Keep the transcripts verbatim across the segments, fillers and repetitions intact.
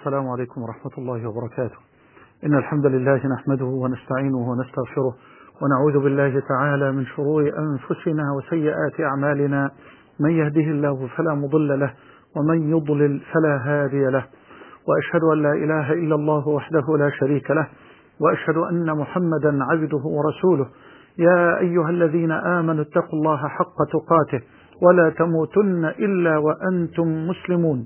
السلام عليكم ورحمة الله وبركاته. إن الحمد لله نحمده ونستعينه ونستغفره ونعوذ بالله تعالى من شرور أنفسنا وسيئات أعمالنا. من يهده الله فلا مضل له ومن يضلل فلا هادي له، وأشهد أن لا إله إلا الله وحده لا شريك له، وأشهد أن محمدا عبده ورسوله. يا أيها الذين آمنوا اتقوا الله حق تقاته ولا تموتن إلا وأنتم مسلمون.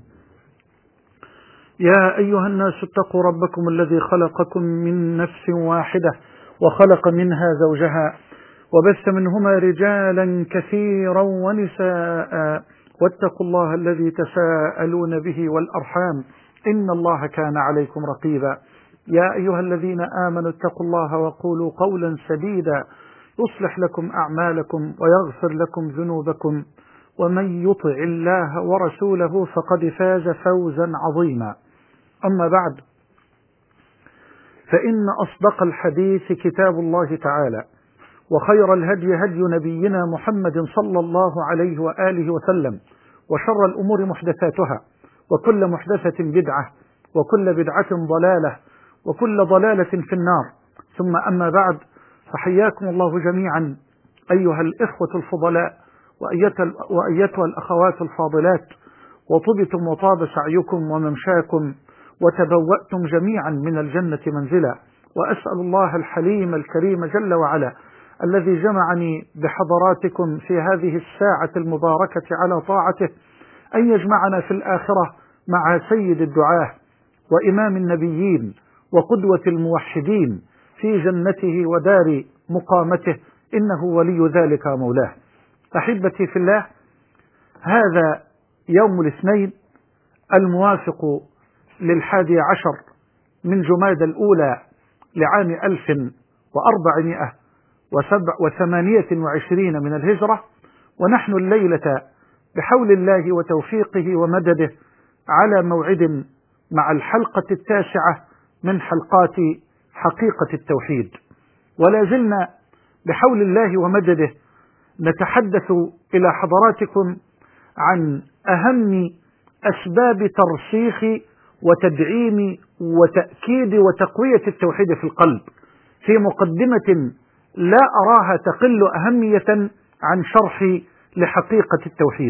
يا أيها الناس اتقوا ربكم الذي خلقكم من نفس واحدة وخلق منها زوجها وبث منهما رجالا كثيرا ونساء، واتقوا الله الذي تساءلون به والأرحام إن الله كان عليكم رقيبا. يا أيها الذين آمنوا اتقوا الله وقولوا قولا سديدا يصلح لكم أعمالكم ويغفر لكم ذنوبكم، ومن يطع الله ورسوله فقد فاز فوزا عظيما. أما بعد، فإن أصدق الحديث كتاب الله تعالى، وخير الهدي هدي نبينا محمد صلى الله عليه وآله وسلم، وشر الأمور محدثاتها، وكل محدثة بدعة، وكل بدعة ضلالة، وكل ضلالة في النار. ثم أما بعد، فحياكم الله جميعا أيها الإخوة الفضلاء وأيتها الأخوات الفاضلات، وطبتم وطاب سعيكم وممشاكم وتبوأتم جميعا من الجنة منزلا. وأسأل الله الحليم الكريم جل وعلا الذي جمعني بحضراتكم في هذه الساعة المباركة على طاعته أن يجمعنا في الآخرة مع سيد الدعاة وإمام النبيين وقدوة الموحدين في جنته ودار مقامته، إنه ولي ذلك مولاه. أحبتي في الله، هذا يوم الاثنين الموافق للحادي عشر من جمادى الأولى لعام ألف وأربعمائة وسبع وثمانية وعشرين من الهجرة، ونحن الليلة بحول الله وتوفيقه ومدده على موعد مع الحلقة التاسعة من حلقات حقيقة التوحيد، ولا زلنا بحول الله ومدده نتحدث إلى حضراتكم عن أهم أسباب ترسيخ وتدعيم وتأكيد وتقوية التوحيد في القلب، في مقدمة لا أراها تقل أهمية عن شرح لحقيقة التوحيد.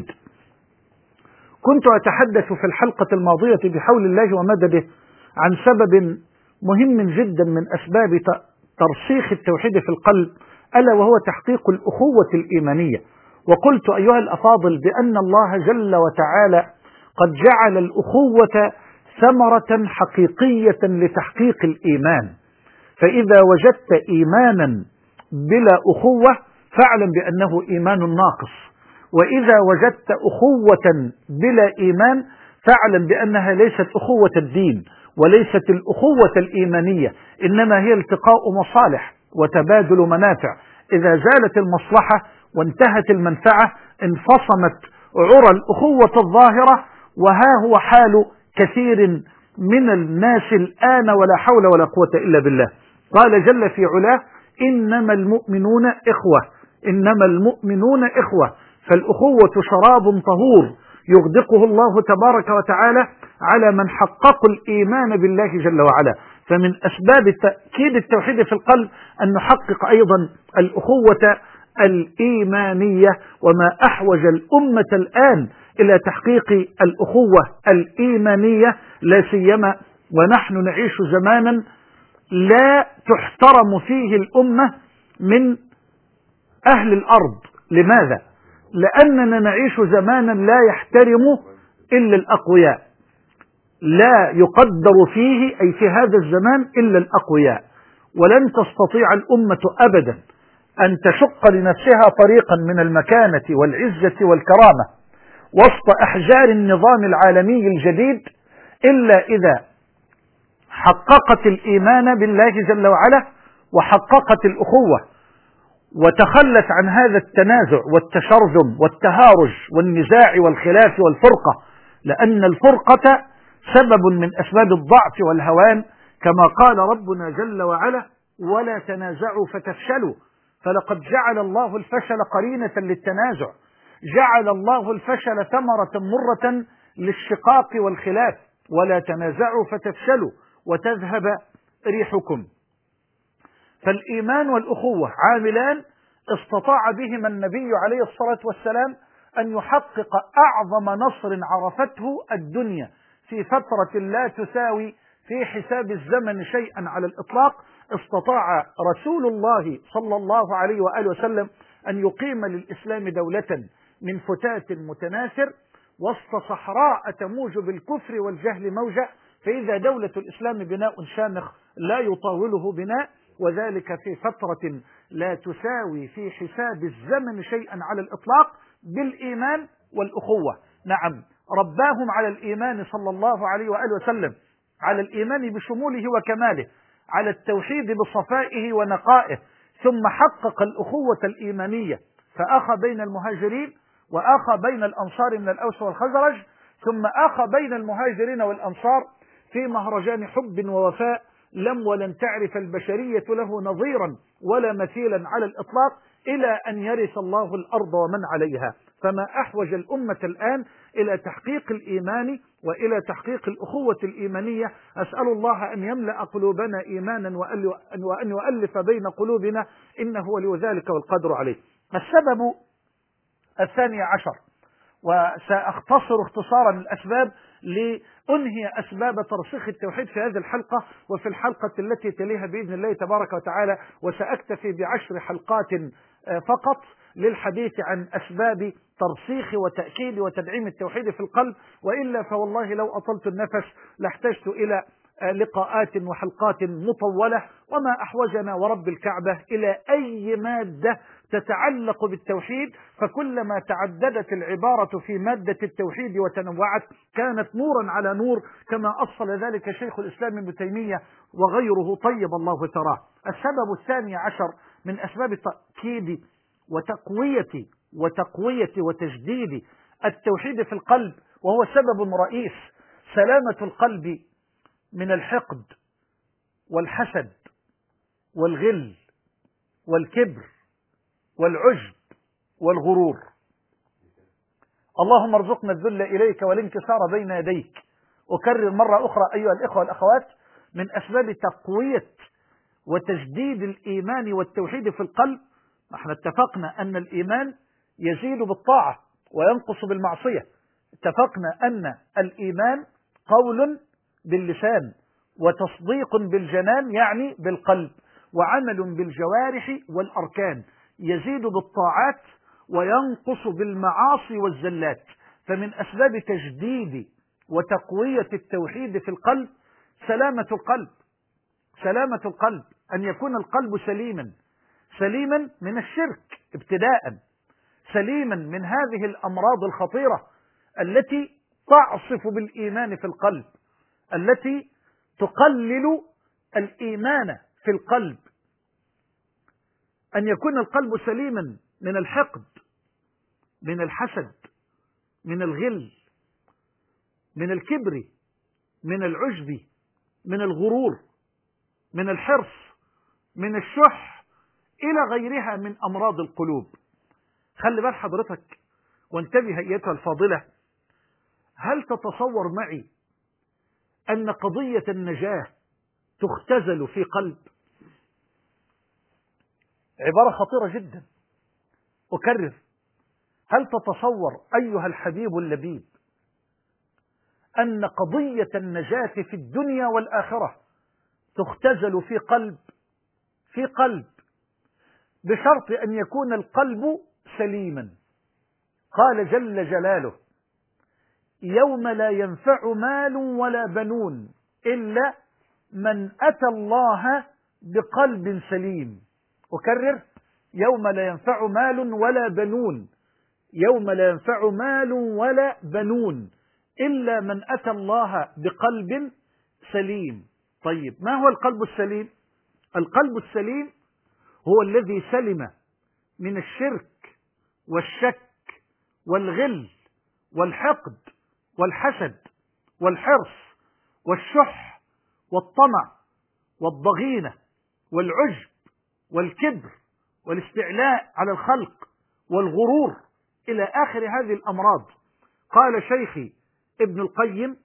كنت أتحدث في الحلقة الماضية بحول الله ومدده عن سبب مهم جدا من أسباب ترسيخ التوحيد في القلب، ألا وهو تحقيق الأخوة الإيمانية. وقلت أيها الأفاضل بأن الله جل وتعالى قد جعل الأخوة ثمرة حقيقية لتحقيق الإيمان، فإذا وجدت إيمانا بلا أخوة فاعلم بأنه إيمان ناقص، وإذا وجدت أخوة بلا إيمان فاعلم بأنها ليست أخوة الدين وليست الأخوة الإيمانية، إنما هي التقاء مصالح وتبادل منافع. إذا زالت المصلحة وانتهت المنفعة انفصمت عرى الأخوة الظاهرة، وها هو حال كثير من الناس الآن، ولا حول ولا قوة إلا بالله. قال جل في علاه: إنما المؤمنون إخوة، إنما المؤمنون إخوة. فالأخوة شراب طهور يغدقه الله تبارك وتعالى على من حققوا الإيمان بالله جل وعلا. فمن أسباب تأكيد التوحيد في القلب أن نحقق أيضا الأخوة الإيمانية، وما أحوج الأمة الآن إلى تحقيق الأخوة الإيمانية، لا سيما ونحن نعيش زمانا لا تحترم فيه الأمة من أهل الأرض. لماذا؟ لأننا نعيش زمانا لا يحترم إلا الأقوياء، لا يقدر فيه أي في هذا الزمان إلا الأقوياء، ولن تستطيع الأمة أبدا أن تشق لنفسها طريقا من المكانة والعزة والكرامة وسط أحجار النظام العالمي الجديد إلا إذا حققت الإيمان بالله جل وعلا وحققت الأخوة، وتخلت عن هذا التنازع والتشرذم والتهارج والنزاع والخلاف والفرقة، لأن الفرقة سبب من أسباب الضعف والهوان، كما قال ربنا جل وعلا: ولا تنازعوا فتفشلوا. فلقد جعل الله الفشل قرينة للتنازع، جعل الله الفشل ثمرة مرة للشقاق والخلاف. ولا تنازعوا فتفشلوا وتذهب ريحكم. فالإيمان والأخوة عاملان استطاع بهما النبي عليه الصلاة والسلام أن يحقق أعظم نصر عرفته الدنيا في فترة لا تساوي في حساب الزمن شيئا على الإطلاق. استطاع رسول الله صلى الله عليه وآله وسلم أن يقيم للإسلام دولة من فتات متناثر وسط صحراء تموج بالكفر والجهل موجة، فإذا دولة الإسلام بناء شامخ لا يطاوله بناء، وذلك في فترة لا تساوي في حساب الزمن شيئا على الإطلاق، بالإيمان والأخوة. نعم، رباهم على الإيمان صلى الله عليه وآله وسلم، على الإيمان بشموله وكماله، على التوحيد بصفائه ونقائه، ثم حقق الأخوة الإيمانية فأخى بين المهاجرين وأخى بين الأنصار من الأوس والخزرج، ثم أخى بين المهاجرين والأنصار في مهرجان حب ووفاء لم ولن تعرف البشرية له نظيرا ولا مثيلا على الإطلاق إلى أن يرث الله الأرض ومن عليها. فما أحوج الأمة الآن إلى تحقيق الإيمان وإلى تحقيق الأخوة الإيمانية. أسأل الله أن يملأ قلوبنا إيمانا وأن يؤلف بين قلوبنا، إنه ولي ذلك والقدر عليه. السبب الثاني عشر، وسأختصر اختصارا الأسباب لأنهي أسباب ترسيخ التوحيد في هذه الحلقة وفي الحلقة التي تليها بإذن الله تبارك وتعالى، وسأكتفي بعشر حلقات فقط للحديث عن أسباب ترسيخ وتأكيد وتدعيم التوحيد في القلب، وإلا فوالله لو أطلت النفس لاحتجت إلى لقاءات وحلقات مطولة. وما أحوجنا ورب الكعبة إلى أي مادة تتعلق بالتوحيد، فكلما تعددت العبارة في مادة التوحيد وتنوعت كانت نورا على نور، كما أصل ذلك شيخ الإسلام ابن تيمية وغيره طيب الله ثراه. السبب الثاني عشر من أسباب تأكيد وتقوية وتقوية وتجديد التوحيد في القلب، وهو سبب رئيس، سلامة القلب من الحقد والحسد والغل والكبر والعجب والغرور. اللهم ارزقنا الذل إليك والانكسار بين يديك. أكرر مرة أخرى أيها الإخوة والأخوات، من أسباب تقوية وتجديد الإيمان والتوحيد في القلب، احنا اتفقنا أن الإيمان يزيد بالطاعة وينقص بالمعصية. اتفقنا أن الإيمان قول باللسان وتصديق بالجنان يعني بالقلب، وعمل بالجوارح والأركان، يزيد بالطاعات وينقص بالمعاصي والزلات. فمن أسباب تجديد وتقوية التوحيد في القلب سلامة القلب، سلامة القلب، أن يكون القلب سليما، سليما من الشرك ابتداء، سليما من هذه الأمراض الخطيرة التي تعصف بالإيمان في القلب، التي تقلل الإيمان في القلب. أن يكون القلب سليما من الحقد، من الحسد، من الغل، من الكبر، من العجب، من الغرور، من الحرص، من الشح، إلى غيرها من أمراض القلوب. خلي بال حضرتك وانتبه أيتها الفاضلة، هل تتصور معي أن قضية النجاة تختزل في قلب؟ عبارة خطيرة جدا. أكرر، هل تتصور أيها الحبيب اللبيب أن قضية النجاة في الدنيا والآخرة تختزل في قلب، في قلب بشرط أن يكون القلب سليما؟ قال جل جلاله: يوم لا ينفع مال ولا بنون إلا من أتى الله بقلب سليم. أكرر: يوم لا ينفع مال ولا بنون، يوم لا ينفع مال ولا بنون إلا من أتى الله بقلب سليم. طيب، ما هو القلب السليم؟ القلب السليم هو الذي سلم من الشرك والشك والغل والحقد والحسد والحرص والشح والطمع والضغينة والعجب والكبر والاستعلاء على الخلق والغرور إلى آخر هذه الأمراض. قال شيخي ابن القيم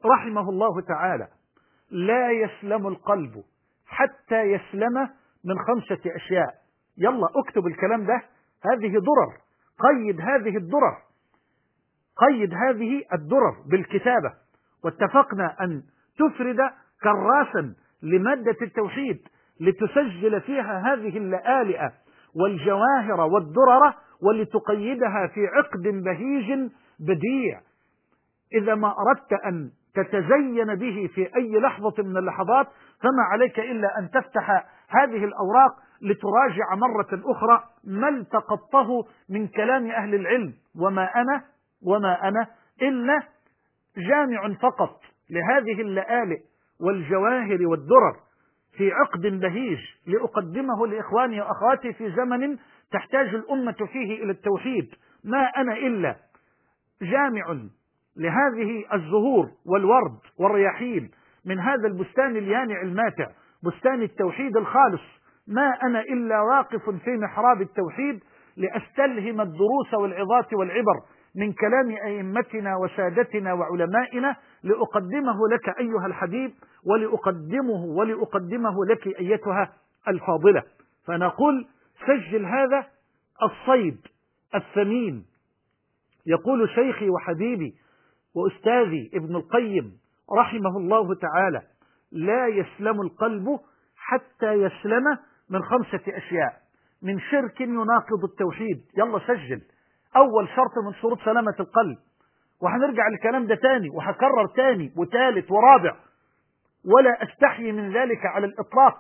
رحمه الله تعالى: لا يسلم القلب حتى يسلم من خمسة أشياء. يلا اكتب الكلام ده، هذه درر، قيد هذه الدرر، قيد هذه الدرر بالكتابة. واتفقنا أن تفرد كراسا لمادة التوحيد لتسجل فيها هذه اللآلئ والجواهر والدرر، ولتقيدها في عقد بهيج بديع. إذا ما أردت أن تتزين به في أي لحظة من اللحظات فما عليك إلا أن تفتح هذه الأوراق لتراجع مرة أخرى ما التقطه من كلام أهل العلم. وما أنا وما أنا إلا جامع فقط لهذه اللآلئ والجواهر والدرر في عقد بهيج لأقدمه لإخواني وأخواتي في زمن تحتاج الأمة فيه إلى التوحيد. ما أنا إلا جامع لهذه الزهور والورد والرياحين من هذا البستان اليانع الماتع، بستان التوحيد الخالص. ما أنا إلا واقف في محراب التوحيد لأستلهم الدروس والعظات والعبر من كلام أئمتنا وسادتنا وعلمائنا، لأقدمه لك أيها الحبيب، ولأقدمه ولأقدمه لك أيتها الفاضلة. فنقول: سجل هذا الصيد الثمين. يقول شيخي وحبيبي وأستاذي ابن القيم رحمه الله تعالى: لا يسلم القلب حتى يسلم من خمسة أشياء: من شرك يناقض التوحيد. يلا سجل، أول شرط من شروط سلامة القلب. وهنرجع للكلام ده تاني وهكرر تاني وثالث ورابع، ولا أستحي من ذلك على الإطلاق،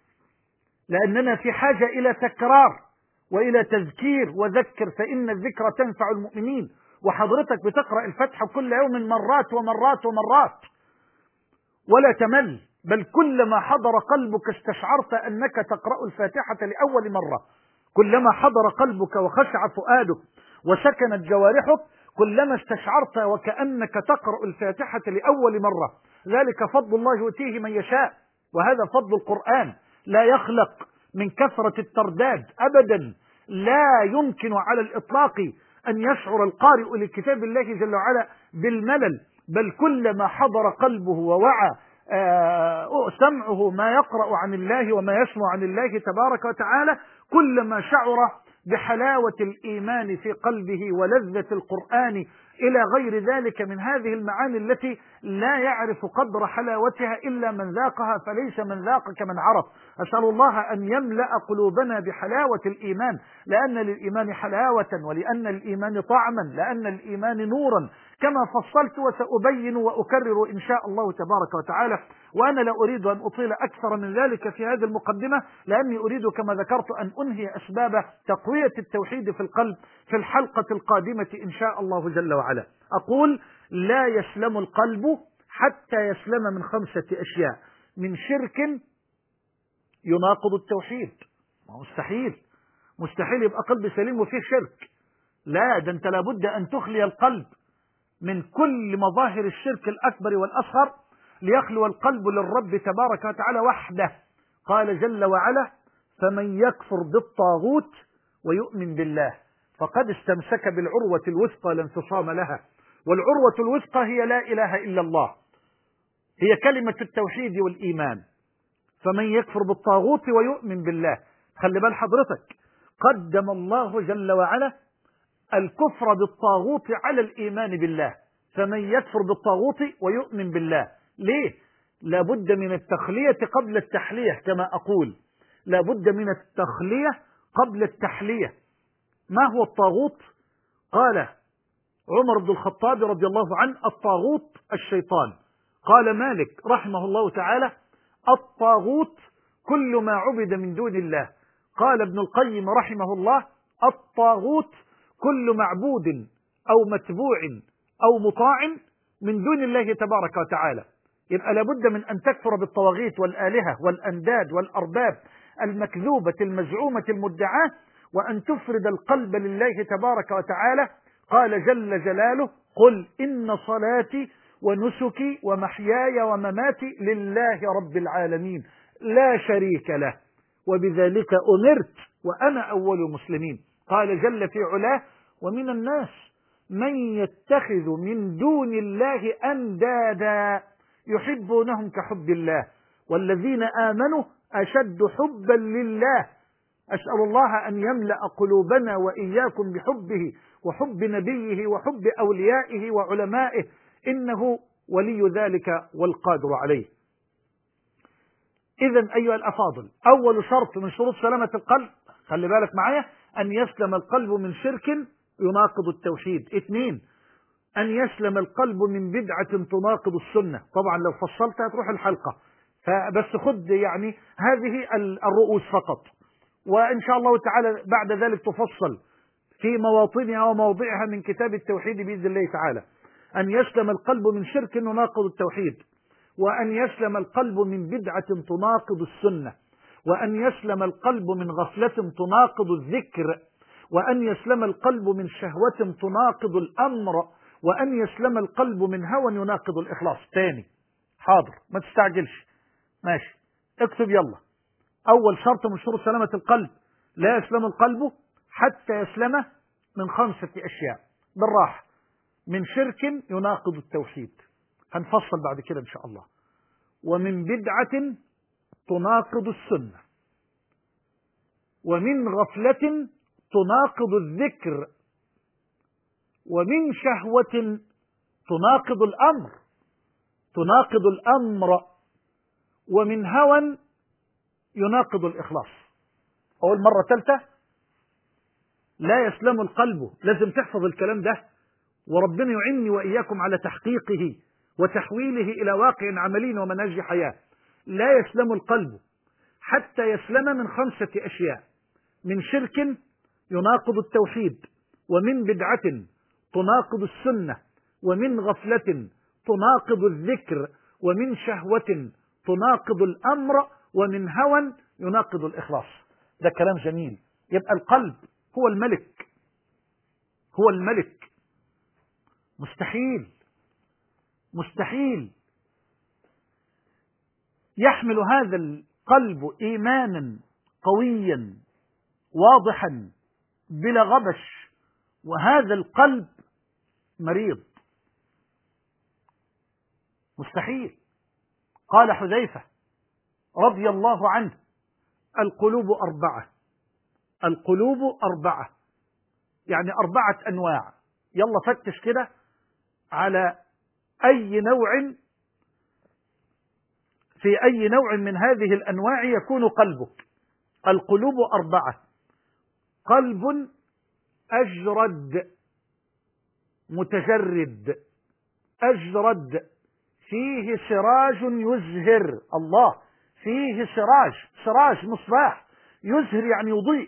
لأننا في حاجة إلى تكرار وإلى تذكير. وذكر فإن الذكر تنفع المؤمنين. وحضرتك بتقرأ الفتحة كل يوم مرات ومرات ومرات ولا تمل، بل كلما حضر قلبك استشعرت أنك تقرأ الفاتحة لأول مرة. كلما حضر قلبك وخشع فؤادك وسكنت جوارحك كلما استشعرت وكأنك تقرأ الفاتحة لأول مرة. ذلك فضل الله يؤتيه من يشاء، وهذا فضل القرآن. لا يخلق من كثرة الترداد أبدا. لا يمكن على الإطلاق أن يشعر القارئ لكتاب الله جل وعلا بالملل، بل كلما حضر قلبه ووعى آه سمعه ما يقرأ عن الله وما يسمع عن الله تبارك وتعالى، كلما شعر بحلاوة الإيمان في قلبه ولذة القرآن إلى غير ذلك من هذه المعاني التي لا يعرف قدر حلاوتها إلا من ذاقها، فليس من ذاق كمن عرف. أسأل الله أن يملأ قلوبنا بحلاوة الإيمان، لأن للإيمان حلاوة، ولأن للإيمان طعما، لأن للإيمان نورا، كما فصلت وسأبين وأكرر إن شاء الله تبارك وتعالى. وأنا لا أريد أن أطيل أكثر من ذلك في هذه المقدمة، لأني أريد كما ذكرت أن أنهي أسباب تقوية التوحيد في القلب في الحلقة القادمة إن شاء الله جل وعلا. أقول: لا يسلم القلب حتى يسلم من خمسة أشياء: من شرك يناقض التوحيد. مستحيل مستحيل يبقى قلب سليم وفيه شرك. لا، ده أنت لابد أن تخلي القلب من كل مظاهر الشرك الأكبر والأصغر ليخلو القلب للرب تبارك وتعالى وحده. قال جل وعلا: فمن يكفر بالطاغوت ويؤمن بالله فقد استمسك بالعروة الوثقى لا انفصام لها. والعروة الوثقى هي لا إله إلا الله، هي كلمة التوحيد والإيمان. فمن يكفر بالطاغوت ويؤمن بالله، خلي بال حضرتك، قدم الله جل وعلا الكفر بالطاغوت على الإيمان بالله. فمن يكفر بالطاغوت ويؤمن بالله. ليه؟ لابد من التخلية قبل التحلية، كما أقول لابد من التخلية قبل التحلية. ما هو الطاغوت؟ قال عمر بن الخطاب رضي الله عنه: الطاغوت الشيطان. قال مالك رحمه الله تعالى: الطاغوت كل ما عبد من دون الله. قال ابن القيم رحمه الله: الطاغوت كل معبود أو متبوع أو مطاع من دون الله تبارك وتعالى. يبقى لابد من أن تكفر بالطواغيت والآلهة والأنداد والأرباب المكذوبة المزعومة المدعاة، وأن تفرد القلب لله تبارك وتعالى. قال جل جلاله: قل إن صلاتي ونسكي ومحياي ومماتي لله رب العالمين لا شريك له وبذلك أمرت وأنا أول المسلمين. قال جل في علاه: ومن الناس من يتخذ من دون الله أندادا يحبونهم كحب الله والذين آمنوا أشد حبا لله. أسأل الله أن يملأ قلوبنا وإياكم بحبه وحب نبيه وحب أوليائه وعلمائه، إنه ولي ذلك والقادر عليه. إذن أيها الأفاضل، أول شرط من شروط سلامة القلب، خلي بالك معايا، أن يسلم القلب من شرك يناقض التوحيد. اثنين، أن يسلم القلب من بدعة تناقض السنة. طبعا لو فصلت هتروح الحلقة، فبس خد يعني هذه الرؤوس فقط، وإن شاء الله تعالى بعد ذلك تفصل في مواطنها وموضعها من كتاب التوحيد بإذن الله تعالى. أن يسلم القلب من شرك يناقض التوحيد، وأن يسلم القلب من بدعة تناقض السنة، وأن يسلم القلب من غفلة تناقض الذكر، وأن يسلم القلب من شهوة تناقض الأمر، وأن يسلم القلب من هوى يناقض الإخلاص. تاني، حاضر، ما تستعجلش، ماشي، اكتب يلا. أول شرط من شروط سلامة القلب: لا يسلم القلب حتى يسلم من خمسة أشياء. بالراحة: من شرك يناقض التوحيد، هنفصل بعد كده إن شاء الله، ومن بدعة تناقض السنة، ومن غفلة تناقض الذكر، ومن شهوة تناقض الأمر تناقض الأمر ومن هوى يناقض الإخلاص. أول مرة ثالثة: لا يسلم القلب، لازم تحفظ الكلام ده، وربنا يعني وإياكم على تحقيقه وتحويله إلى واقع عملي ومنهج حياة. لا يسلم القلب حتى يسلم من خمسة أشياء: من شرك يناقض التوحيد، ومن بدعة تناقض السنة، ومن غفلة تناقض الذكر، ومن شهوة تناقض الأمر، ومن هوى يناقض الإخلاص. ده كلام جميل. يبقى القلب هو الملك، هو الملك. مستحيل مستحيل يحمل هذا القلب إيمانا قويا واضحا بلا غبش، وهذا القلب مريض. مستحيل. قال حذيفة رضي الله عنه: القلوب أربعة. القلوب أربعة يعني أربعة أنواع. يلا فتش كده على أي نوع، في أي نوع من هذه الأنواع يكون قلبك. القلوب أربعة: قلب أجرد متجرد، أجرد فيه سراج يزهر، الله، فيه سراج، سراج مصباح، يزهر يعني يضيء.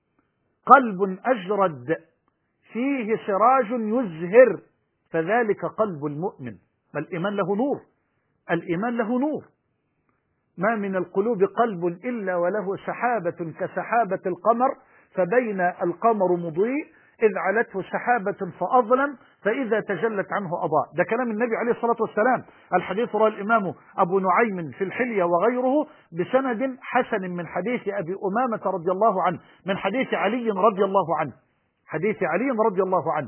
قلب أجرد فيه سراج يزهر، فذلك قلب المؤمن. ما الإيمان له نور، الإيمان له نور. ما من القلوب قلب إلا وله سحابة كسحابة القمر، فبين القمر مضيء إذ علته سحابة فأظلم، فإذا تجلت عنه أضاء. ده كلام النبي عليه الصلاة والسلام. الحديث رواه الإمام أبو نعيم في الحلية وغيره بسند حسن من حديث أبي أمامة رضي الله عنه، من حديث علي رضي الله عنه، حديث علي رضي الله عنه: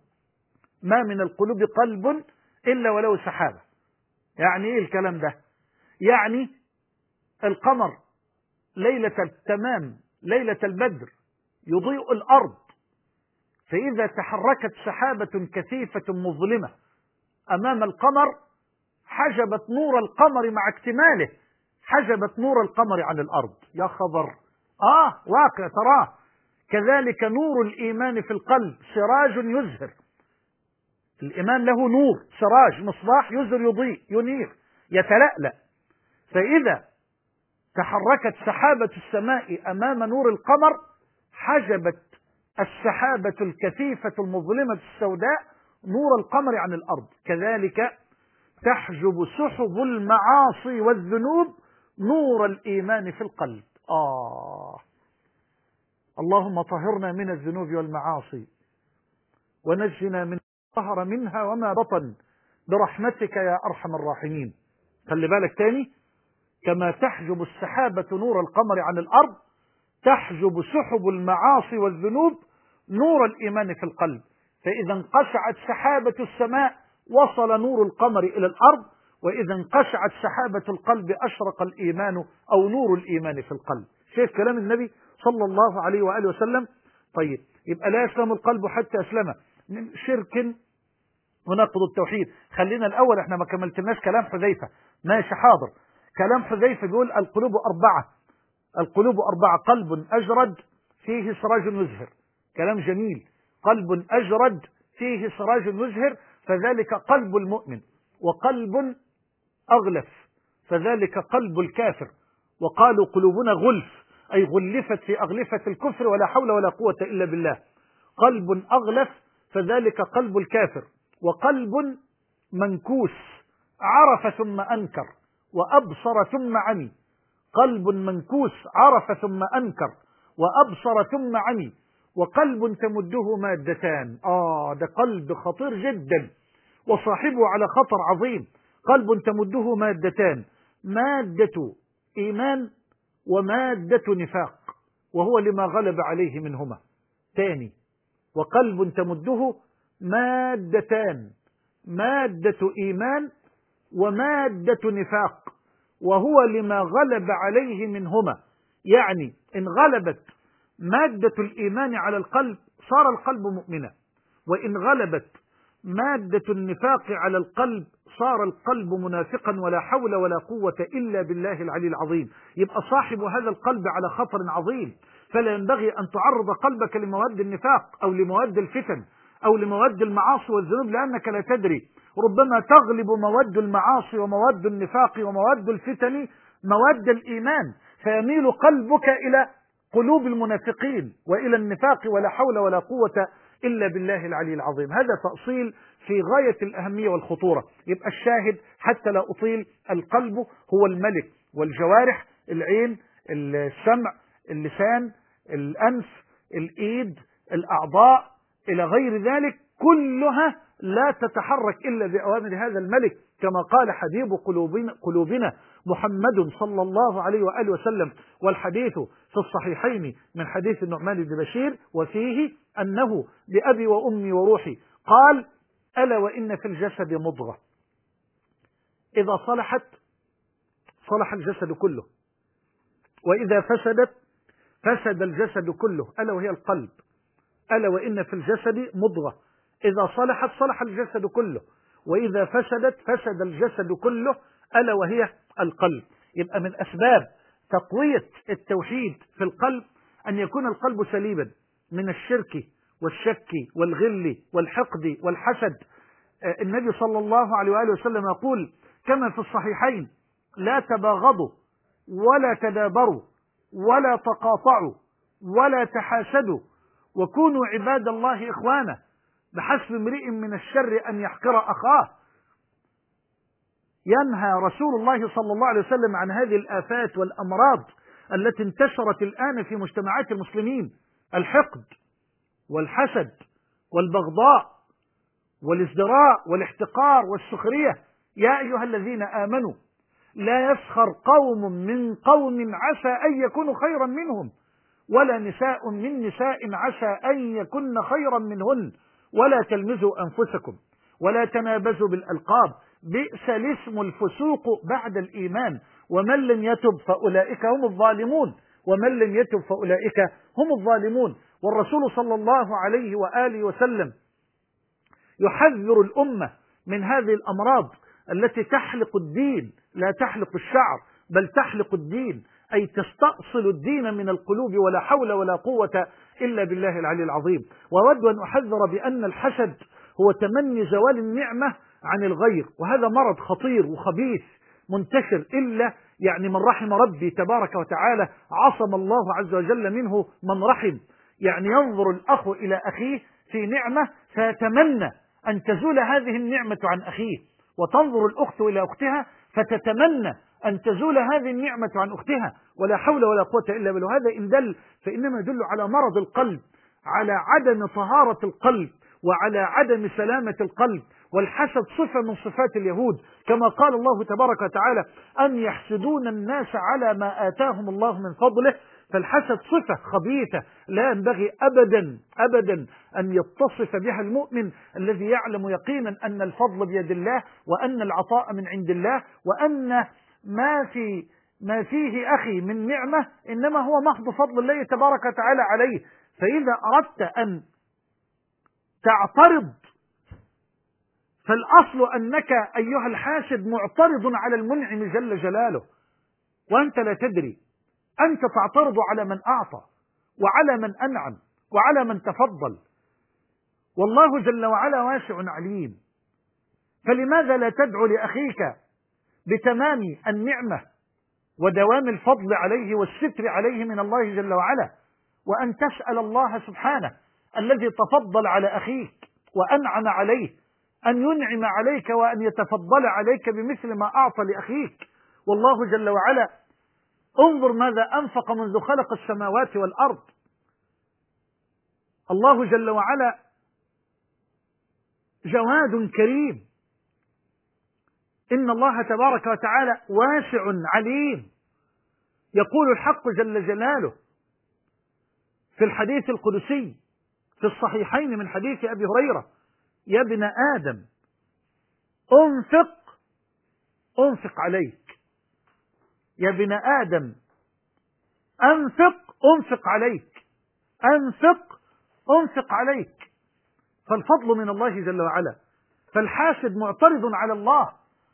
ما من القلوب قلب إلا وله سحابة. يعني إيه الكلام ده؟ يعني القمر ليلة التمام، ليلة البدر، يضيء الأرض، فإذا تحركت سحابة كثيفة مظلمة أمام القمر حجبت نور القمر مع اكتماله، حجبت نور القمر عن الأرض. يا خبر، آه واقع تراه. كذلك نور الإيمان في القلب سراج يزهر. الإيمان له نور، سراج، مصباح، يزهر، يضيء، ينير، يتلألأ. فإذا تحركت سحابة السماء أمام نور القمر حجبت السحابة الكثيفة المظلمة السوداء نور القمر عن الأرض. كذلك تحجب سحب المعاصي والذنوب نور الإيمان في القلب. آه اللهم طهرنا من الذنوب والمعاصي، ونجنا من ظهر منها وما بطن برحمتك يا أرحم الراحمين. خلي بالك تاني: كما تحجب السحابة نور القمر عن الأرض تحجب سحب المعاصي والذنوب نور الإيمان في القلب. فإذا انقشعت سحابة السماء وصل نور القمر إلى الأرض، وإذا انقشعت سحابة القلب أشرق الإيمان أو نور الإيمان في القلب. شايف كلام النبي صلى الله عليه وآله وسلم؟ طيب، يبقى لا يسلم القلب حتى يسلم من شرك ونقض التوحيد. خلينا الأول، احنا ما كملتناش كلام حذيفة. ماشي، حاضر. كلام حذيفة بيقول القلوب أربعة، القلوب أربعة: قلب أجرد فيه سراج يزهر. كلام جميل. قلب أجرد فيه سراج يزهر فذلك قلب المؤمن، وقلب أغلف فذلك قلب الكافر. وقالوا قلوبنا غلف، أي غلفت في أغلفة الكفر ولا حول ولا قوة إلا بالله. قلب أغلف فذلك قلب الكافر. وقلب منكوس عرف ثم أنكر وأبصر ثم عمي. قلب منكوس عرف ثم أنكر وأبصر ثم عمي. وقلب تمده مادتان. آه ده قلب خطير جدا وصاحبه على خطر عظيم. قلب تمده مادتان: مادة إيمان ومادة نفاق، وهو لما غلب عليه منهما. تاني: وقلب تمده مادتان: مادة إيمان ومادة نفاق، وهو لما غلب عليه منهما. يعني إن غلبت مادة الإيمان على القلب صار القلب مؤمنا، وإن غلبت مادة النفاق على القلب صار القلب منافقا ولا حول ولا قوة إلا بالله العلي العظيم. يبقى صاحب هذا القلب على خطر عظيم، فلا ينبغي أن تعرض قلبك لمواد النفاق أو لمواد الفتن أو لمواد المعاصي والذنوب، لأنك لا تدري، ربما تغلب مواد المعاصي ومواد النفاق ومواد الفتن مواد الإيمان، فيميل قلبك إلى قلوب المنافقين وإلى النفاق ولا حول ولا قوة إلا بالله العلي العظيم. هذا تأصيل في غاية الأهمية والخطورة. يبقى الشاهد حتى لا أطيل: القلب هو الملك، والجوارح العين، السمع، اللسان، الأنف، الإيد، الأعضاء إلى غير ذلك كلها لا تتحرك إلا بأوامر هذا الملك، كما قال حبيب قلوبنا, قلوبنا محمد صلى الله عليه وآله وسلم. والحديث في الصحيحين من حديث النعمان بن بشير وفيه أنه بأبي وأمي وروحي قال: ألا وإن في الجسد مضغة إذا صلحت صلح الجسد كله، وإذا فسدت فسد الجسد كله، ألا وهي القلب. ألا وإن في الجسد مضغة إذا صلحت صلح الجسد كله، وإذا فسدت فسد الجسد كله، ألا وهي القلب. يبقى من أسباب تقوية التوحيد في القلب أن يكون القلب سليما من الشرك والشك والغل والحقد والحسد. النبي صلى الله عليه وآله وسلم يقول كما في الصحيحين: لا تباغضوا ولا تدابروا ولا تقاطعوا ولا تحاسدوا وكونوا عباد الله إخوانا، بحسب امرئ من الشر أن يحقر أخاه. ينهى رسول الله صلى الله عليه وسلم عن هذه الآفات والأمراض التي انتشرت الآن في مجتمعات المسلمين: الحقد والحسد والبغضاء والازدراء والاحتقار والسخرية. يا أيها الذين آمنوا لا يسخر قوم من قوم عسى أن يكونوا خيرا منهم، ولا نساء من نساء عسى أن يكن خيرا منهن، ولا تلمزوا أنفسكم ولا تنابزوا بالألقاب، بئس الاسم الفسوق بعد الإيمان، ومن لم يتب فأولئك هم الظالمون ومن لم يتب فأولئك هم الظالمون. والرسول صلى الله عليه وآله وسلم يحذر الأمة من هذه الأمراض التي تحلق الدين، لا تحلق الشعر بل تحلق الدين، أي تستأصل الدين من القلوب ولا حول ولا قوة إلا بالله العلي العظيم. وأود أن أحذر بأن الحسد هو تمني زوال النعمة عن الغير، وهذا مرض خطير وخبيث منتشر، إلا يعني من رحم ربي تبارك وتعالى عصم الله عز وجل منه من رحم. يعني ينظر الأخ إلى أخيه في نعمة فيتمنى أن تزول هذه النعمة عن أخيه، وتنظر الأخت إلى أختها فتتمنى أن تزول هذه النعمة عن أختها، ولا حول ولا قوة إلا بالله. هذا إن دل فإنما يدل على مرض القلب، على عدم طهارة القلب، وعلى عدم سلامة القلب. والحسد صفة من صفات اليهود، كما قال الله تبارك وتعالى: أم يحسدون الناس على ما آتاهم الله من فضله فالحسد صفة خبيثة لا ينبغي أبدا أبدا أن يتصف بها المؤمن الذي يعلم يقينا أن الفضل بيد الله، وأن العطاء من عند الله، وأن ما في ما فيه أخي من نعمة إنما هو محض فضل الله تبارك وتعالى عليه. فإذا أردت أن تعترض فالأصل أنك أيها الحاسد معترض على المنعم جل جلاله وأنت لا تدري. أنت تعترض على من أعطى وعلى من أنعم وعلى من تفضل، والله جل وعلا واسع عليم. فلماذا لا تدعو لأخيك بتمام النعمة ودوام الفضل عليه والستر عليه من الله جل وعلا، وأن تسأل الله سبحانه الذي تفضل على أخيك وأنعم عليه أن ينعم عليك وأن يتفضل عليك بمثل ما أعطى لأخيك. والله جل وعلا انظر ماذا أنفق منذ خلق السماوات والأرض. الله جل وعلا جواد كريم، إن الله تبارك وتعالى واسع عليم. يقول الحق جل جلاله في الحديث القدسي في الصحيحين من حديث أبي هريرة: يا ابن آدم أنفق أنفق عليك، يا ابن آدم أنفق أنفق عليك، أنفق أنفق عليك. فالفضل من الله جل وعلا. فالحاسد معترض على الله،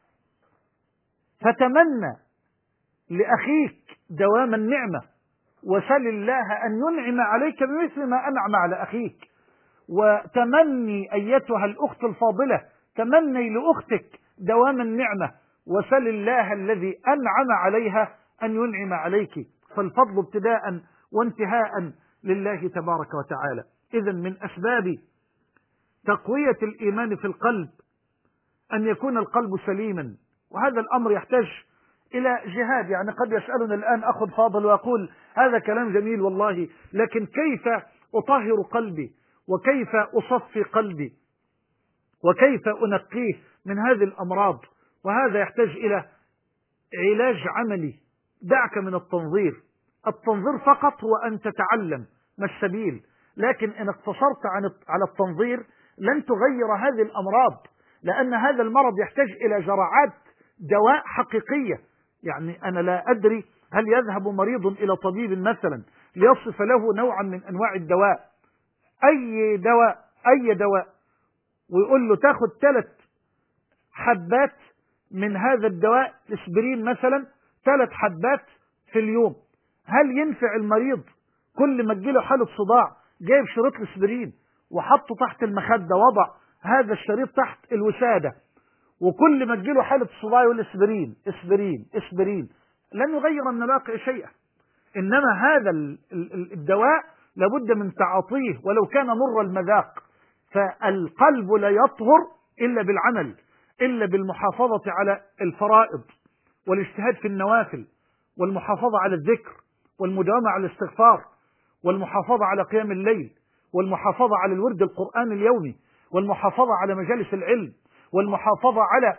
فتمنى لأخيك دوام النعمة وسل الله أن ينعم عليك بمثل ما أنعم على أخيك. وتمني أيتها الأخت الفاضلة، تمني لأختك دوام النعمة وسل الله الذي أنعم عليها أن ينعم عليك. فالفضل ابتداء وانتهاء لله تبارك وتعالى. إذن من أسباب تقوية الإيمان في القلب أن يكون القلب سليما، وهذا الأمر يحتاج إلى جهاد. يعني قد يسألنا الآن أخ فاضل ويقول هذا كلام جميل والله، لكن كيف أطهر قلبي وكيف أصفي قلبي وكيف أنقيه من هذه الأمراض؟ وهذا يحتاج إلى علاج عملي. دعك من التنظير، التنظير فقط هو أن تتعلم ما السبيل، لكن إن اقتصرت على التنظير لن تغير هذه الأمراض، لأن هذا المرض يحتاج إلى جرعات دواء حقيقية. يعني أنا لا أدري هل يذهب مريض إلى طبيب مثلا ليصف له نوعا من أنواع الدواء، أي دواء أي دواء، ويقول له تاخد ثلاث حبات من هذا الدواء اسبرين مثلا، ثلاث حبات في اليوم. هل ينفع المريض كل ما تجيله حالة صداع جايب شريط الاسبرين وحطه تحت المخدة، وضع هذا الشريط تحت الوسادة، وكل ما تجيله حالة صداع يقول اسبرين اسبرين اسبرين؟ لن يغير من الواقع شيئا. إنما هذا الدواء لابد من تعاطيه ولو كان مر المذاق. فالقلب لا يطهر إلا بالعمل، إلا بالمحافظة على الفرائض والاجتهاد في النوافل والمحافظة على الذكر والمداومة على الاستغفار والمحافظة على قيام الليل والمحافظة على الورد القرآن اليومي والمحافظة على مجالس العلم والمحافظة على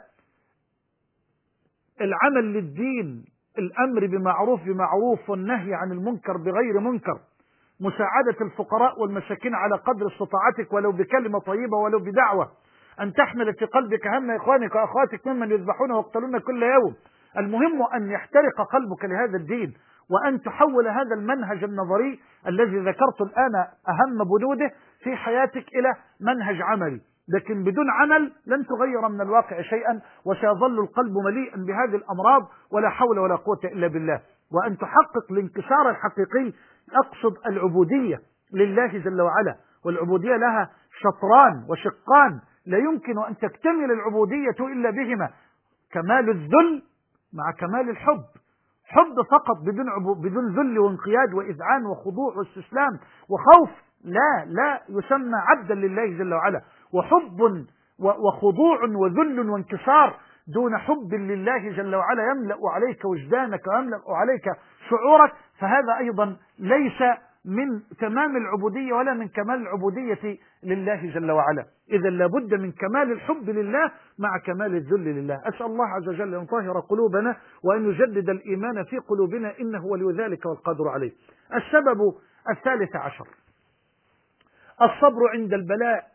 العمل للدين، الأمر بمعروف بمعروف والنهي عن المنكر بغير منكر، مساعدة الفقراء والمساكين على قدر استطاعتك ولو بكلمة طيبة ولو بدعوة، أن تحمل في قلبك هم إخوانك وأخواتك ممن يذبحون ويقتلون كل يوم. المهم أن يحترق قلبك لهذا الدين، وأن تحول هذا المنهج النظري الذي ذكرت الآن أهم بنوده في حياتك إلى منهج عملي. لكن بدون عمل لن تغير من الواقع شيئا، وسيظل القلب مليئا بهذه الأمراض ولا حول ولا قوة إلا بالله. وأن تحقق الانكسار الحقيقي، أقصد العبودية لله جل وعلا، والعبودية لها شطران وشقان، لا يمكن أن تكتمل العبودية إلا بهما: كمال الذل مع كمال الحب. حب فقط بدون عبو بدون ذل وانقياد وإذعان وخضوع واستسلام وخوف لا لا يسمى عبدا لله جل وعلا. وحب وخضوع وذل وانكسار دون حب لله جل وعلا يملأ عليك وجدانك ويملأ عليك شعورك، فهذا أيضا ليس من تمام العبودية ولا من كمال العبودية لله جل وعلا. إذا لابد من كمال الحب لله مع كمال الذل لله. أسأل الله عز وجل أن يطهر قلوبنا وأن يجدد الإيمان في قلوبنا، إنه ولي ذلك والقادر عليه. السبب الثالث عشر: الصبر عند البلاء.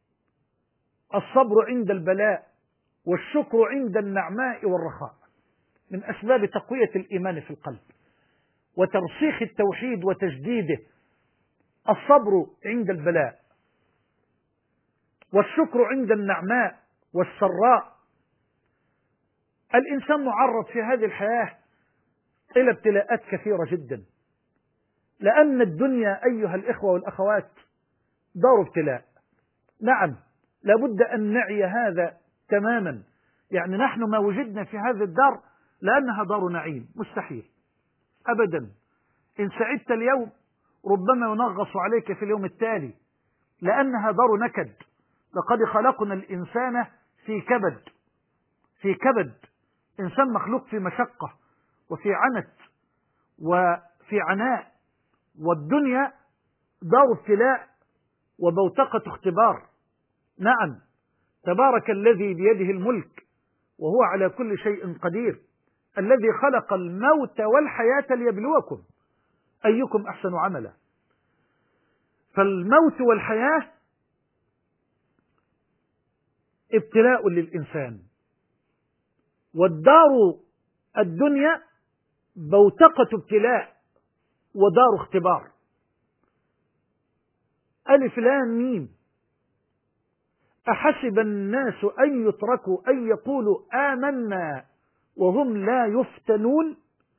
الصبر عند البلاء والشكر عند النعماء والرخاء من أسباب تقوية الإيمان في القلب وترسيخ التوحيد وتجديده. الصبر عند البلاء والشكر عند النعماء والسراء. الإنسان معرض في هذه الحياة إلى ابتلاءات كثيرة جدا، لأن الدنيا أيها الإخوة والأخوات دار ابتلاء. نعم، لابد أن نعي هذا تماما. يعني نحن ما وجدنا في هذه الدار لأنها دار نعيم، مستحيل أبدا. إن سعدت اليوم ربما ينغص عليك في اليوم التالي، لأنها دار نكد. لقد خلقنا الإنسان في كبد، في كبد. إنسان مخلوق في مشقة وفي عنت وفي عناء، والدنيا دار ابتلاء وبوتقة اختبار. نعم، تبارك الذي بيده الملك وهو على كل شيء قدير، الذي خلق الموت والحياة ليبلوكم أيكم أحسن عملا. فالموت والحياة ابتلاء للإنسان، والدار الدنيا بوتقة ابتلاء ودار اختبار. ألف لام ميم: أحسب الناس أن يتركوا أن يقولوا آمنا وهم لا يفتنون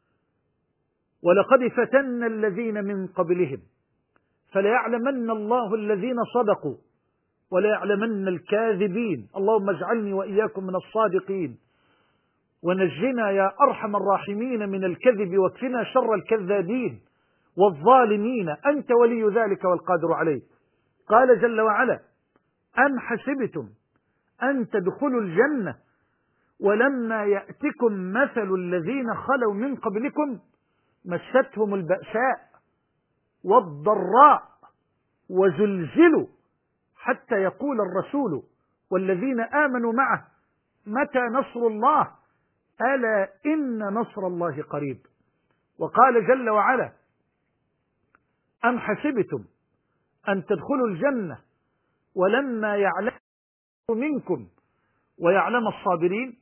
ولقد فتنا الذين من قبلهم فليعلمن الله الذين صدقوا وليعلمن الكاذبين. اللهم اجعلني وإياكم من الصادقين، ونجنا يا أرحم الراحمين من الكذب، واكفنا شر الكذابين والظالمين، أنت ولي ذلك والقادر عليه. قال جل وعلا: أم حسبتم أن تدخلوا الجنة ولما يأتكم مثل الذين خلوا من قبلكم مستهم البأساء والضراء وزلزلوا حتى يقول الرسول والذين آمنوا معه متى نصر الله ألا إن نصر الله قريب. وقال جل وعلا: أم حسبتم أن تدخلوا الجنة ولما يعلم منكم ويعلم الصابرين.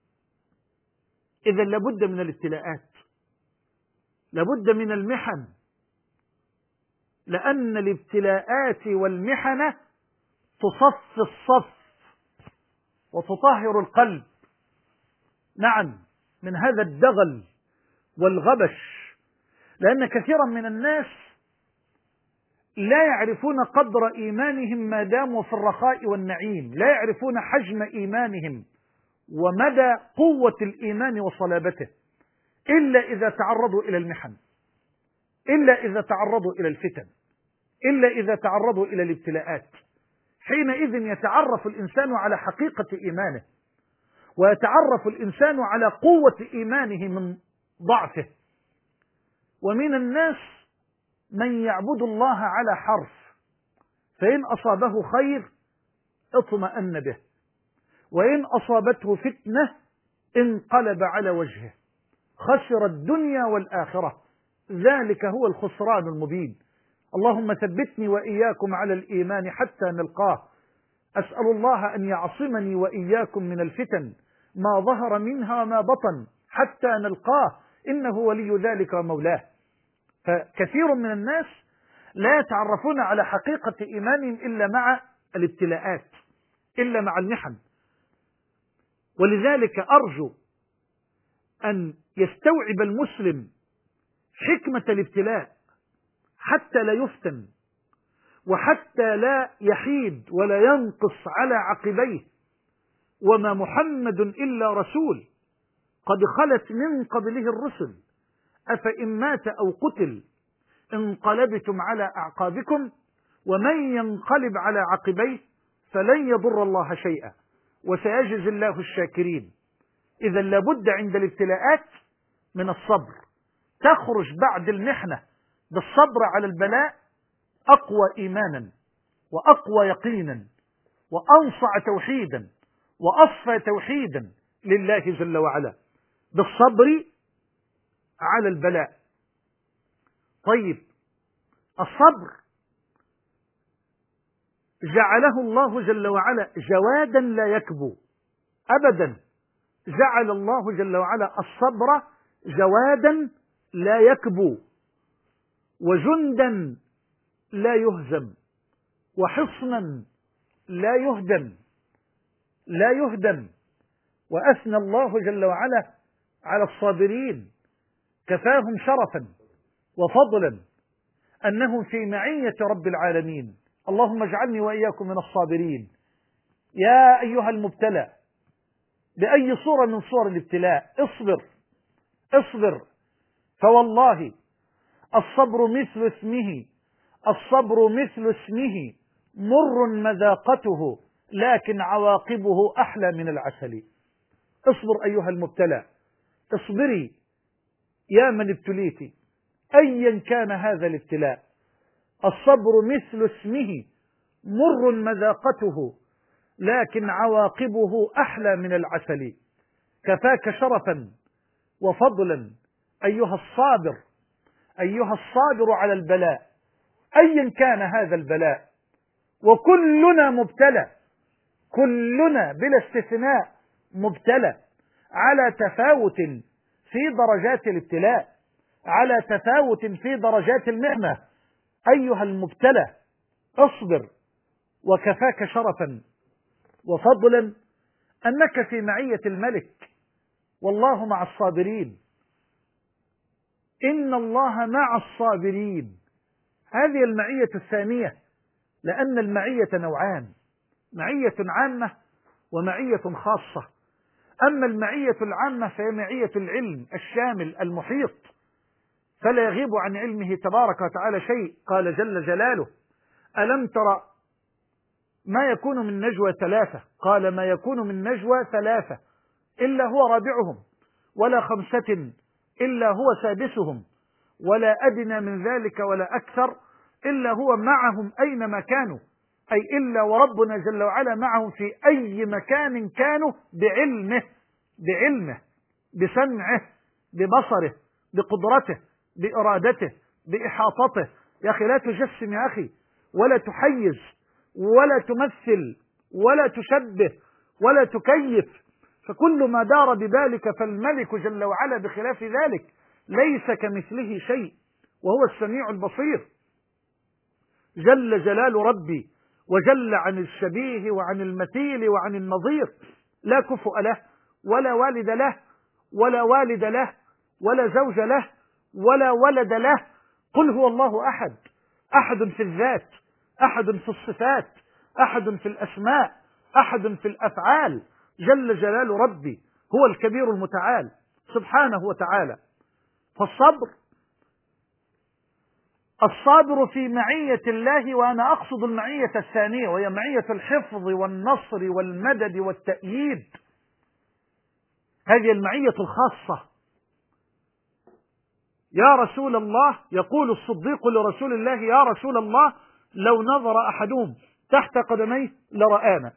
إذا لابد من الابتلاءات، لابد من المحن، لأن الابتلاءات والمحن تصفي الصف وتطهر القلب. نعم، من هذا الدغل والغبش، لأن كثيرا من الناس لا يعرفون قدر إيمانهم ما داموا في الرخاء والنعيم، لا يعرفون حجم إيمانهم ومدى قوة الإيمان وصلابته إلا إذا تعرضوا إلى المحن، إلا إذا تعرضوا إلى الفتن، إلا إذا تعرضوا إلى الابتلاءات. حينئذ يتعرف الإنسان على حقيقة إيمانه، ويتعرف الإنسان على قوة إيمانه من ضعفه. ومن الناس من يعبد الله على حرف، فإن أصابه خير اطمأن به، وإن أصابته فتنة انقلب على وجهه، خسر الدنيا والآخرة، ذلك هو الخسران المبين. اللهم ثبتني وإياكم على الإيمان حتى نلقاه. أسأل الله أن يعصمني وإياكم من الفتن ما ظهر منها وما بطن حتى نلقاه، إنه ولي ذلك ومولاه. فكثير من الناس لا يتعرفون على حقيقة إيمانهم إلا مع الابتلاءات، إلا مع المحن. ولذلك أرجو أن يستوعب المسلم حكمة الابتلاء حتى لا يفتن، وحتى لا يحيد ولا ينقص على عقبيه. وما محمد إلا رسول قد خلت من قبله الرسل أفإن مات أو قتل انقلبتم على أعقابكم ومن ينقلب على عقبيه فلن يضر الله شيئا وسيجزي الله الشاكرين. إذا لابد عند الابتلاءات من الصبر. تخرج بعد المحنة بالصبر على البلاء أقوى إيمانا وأقوى يقينا وأنصع توحيدا وأصفى توحيدا لله جل وعلا، بالصبر على البلاء. طيب، الصبر جعله الله جل وعلا جوادا لا يكبو أبدا. جعل الله جل وعلا الصبر جوادا لا يكبو، وجندا لا يهزم، وحصنا لا يهدم لا يهدم. وأثنى الله جل وعلا على الصابرين، كفاهم شرفا وفضلا أنهم في معية رب العالمين. اللهم اجعلني وإياكم من الصابرين. يا أيها المبتلى بأي صورة من صور الابتلاء، اصبر اصبر، فوالله الصبر مثل اسمه الصبر مثل اسمه مر مذاقته لكن عواقبه أحلى من العسل. اصبر أيها المبتلى، اصبري يا من ابتليتي أيا كان هذا الابتلاء. الصبر مثل اسمه مر مذاقته لكن عواقبه أحلى من العسل. كفاك شرفا وفضلا أيها الصابر أيها الصابر على البلاء أيا كان هذا البلاء. وكلنا مبتلى، كلنا بلا استثناء مبتلى، على تفاوت في درجات الابتلاء، على تفاوت في درجات المحنة. أيها المبتلى اصبر، وكفاك شرفا وفضلا أنك في معية الملك، والله مع الصابرين. إن الله مع الصابرين. هذه المعية الثانية، لأن المعية نوعان: معية عامة ومعية خاصة. أما المعية العامة فهي معية العلم الشامل المحيط، فلا يغيب عن علمه تبارك وتعالى شيء. قال جل جلاله: ألم تر ما يكون من نجوى ثلاثة، قال ما يكون من نجوى ثلاثة إلا هو رابعهم ولا خمسة إلا هو سادسهم ولا أدنى من ذلك ولا أكثر إلا هو معهم أينما كانوا، أي إلا وربنا جل وعلا معهم في أي مكان كانوا، بعلمه بعلمه بسمعه ببصره بقدرته بإرادته بإحاطته. يا أخي لا تجسم يا أخي، ولا تحيز ولا تمثل ولا تشبه ولا تكيف، فكل ما دار ببالك فالملك جل وعلا بخلاف ذلك ليس كمثله شيء وهو السميع البصير. جل جلال ربي وجل عن الشبيه وعن المثيل وعن النظير، لا كفؤ له ولا والد له ولا والد له ولا زوج له ولا ولد له. قل هو الله أحد، أحد في الذات، أحد في الصفات، أحد في الأسماء، أحد في الأفعال. جل جلال ربي هو الكبير المتعال سبحانه وتعالى. فالصبر، الصابر في معية الله، وأنا أقصد المعية الثانية وهي معية الحفظ والنصر والمدد والتأييد. هذه المعية الخاصة. يا رسول الله، يقول الصديق لرسول الله: يا رسول الله لو نظر أحدهم تحت قدميه لرآنا.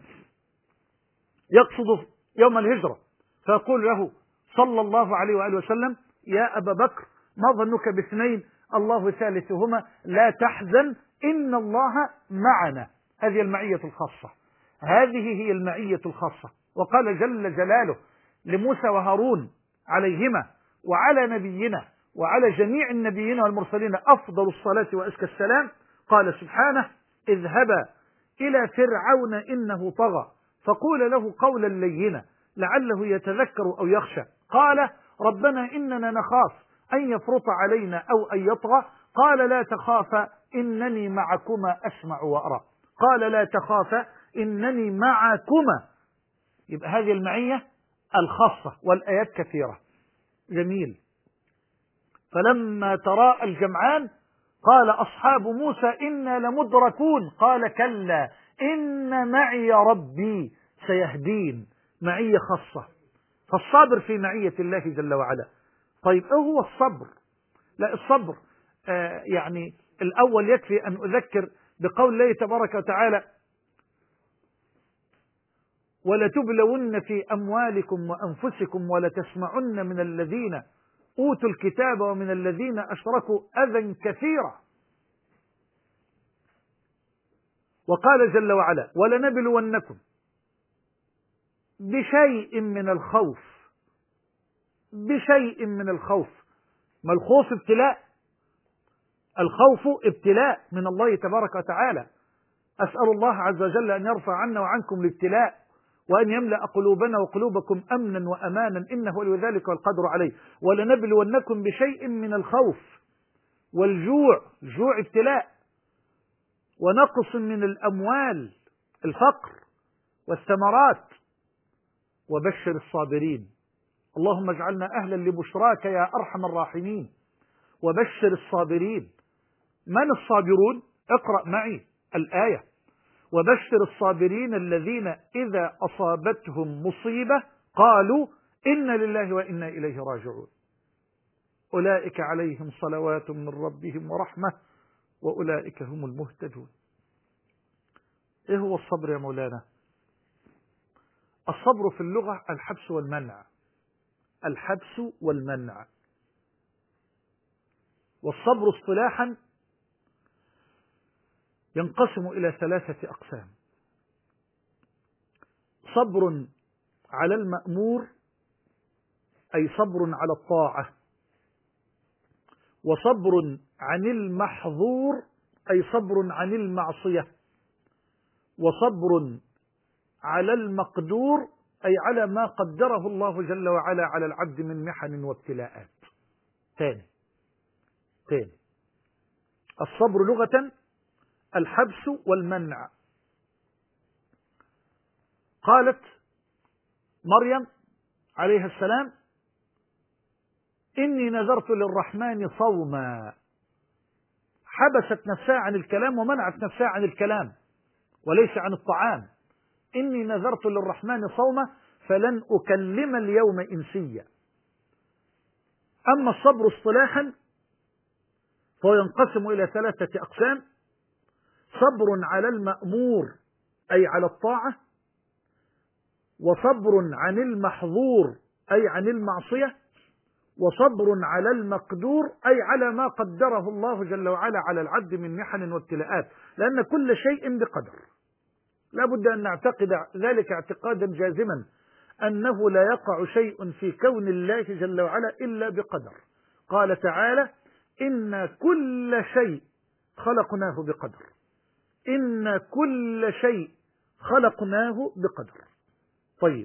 يقصد يوم الهجرة، فيقول له صلى الله عليه وآله وسلم: يا أبا بكر ما ظنك باثنين الله ثالثهما لا تحزن إن الله معنا. هذه المعية الخاصة، هذه هي المعية الخاصة. وقال جل جلاله لموسى وهارون عليهما وعلى نبينا وعلى جميع النبيين والمرسلين أفضل الصلاة وأزكى السلام، قال سبحانه: اذهبا إلى فرعون إنه طغى فقول له قولا لينا لعله يتذكر أو يخشى. قال ربنا إننا نخاف أن يفرط علينا أو أن يطغى. قال لا تخافا إنني معكما أسمع وأرى. قال لا تخافا إنني معكما. يبقى هذه المعية الخاصة، والآيات كثيرة. جميل. فلما تراءى الجمعان قال أصحاب موسى إنا لمدركون قال كلا إن معي ربي سيهدين. معية خاصة. فالصبر في معية الله جل وعلا. طيب ايه هو الصبر؟ لا، الصبر آه يعني الأول يكفي أن أذكر بقول الله تبارك وتعالى: ولتبلون في أموالكم وأنفسكم ولتسمعن من الذين أوتوا الكتاب ومن الذين أشركوا أذى كثيرا. وقال جل وعلا: ولنبلونكم بشيء من الخوف. بشيء من الخوف. ما الخوف ابتلاء، الخوف ابتلاء من الله تبارك وتعالى. أسأل الله عز وجل أن يرفع عنا وعنكم الابتلاء، وأن يملأ قلوبنا وقلوبكم أمنا وأمانا، إنه ولي ذلك والقدر عليه. ولنبلونكم بشيء من الخوف والجوع، الجوع ابتلاء، ونقص من الأموال، الفقر، والثمرات، وبشر الصابرين. اللهم اجعلنا أهلا لبشراك يا أرحم الراحمين. وبشر الصابرين. من الصابرون؟ اقرأ معي الآية: وبشر الصابرين الذين إذا أصابتهم مصيبة قالوا إنا لله وإنا إليه راجعون أولئك عليهم صلوات من ربهم ورحمة وأولئك هم المهتدون. إيه هو الصبر يا مولانا؟ الصبر في اللغة الحبس والمنع. الحبس والمنع. والصبر اصطلاحا ينقسم إلى ثلاثة أقسام: صبر على المأمور، أي صبر على الطاعة، وصبر عن المحظور، أي صبر عن المعصية، وصبر على المقدور، أي على ما قدره الله جل وعلا على العبد من محن وابتلاءات. تاني تاني الصبر لغة الحبس والمنع. قالت مريم عليها السلام: إني نذرت للرحمن صوما. حبست نفسها عن الكلام ومنعت نفسها عن الكلام وليس عن الطعام. إني نذرت للرحمن صوما فلن أكلم اليوم إنسيا. أما الصبر اصطلاحا فهو ينقسم إلى ثلاثة أقسام: صبر على المأمور، أي على الطاعة، وصبر عن المحظور، أي عن المعصية، وصبر على المقدور، أي على ما قدره الله جل وعلا على العبد من محن وابتلاءات، لأن كل شيء بقدر. لا بد أن نعتقد ذلك اعتقادا جازما، أنه لا يقع شيء في كون الله جل وعلا إلا بقدر. قال تعالى: إن كل شيء خلقناه بقدر. إن كل شيء خلقناه بقدر. طيب،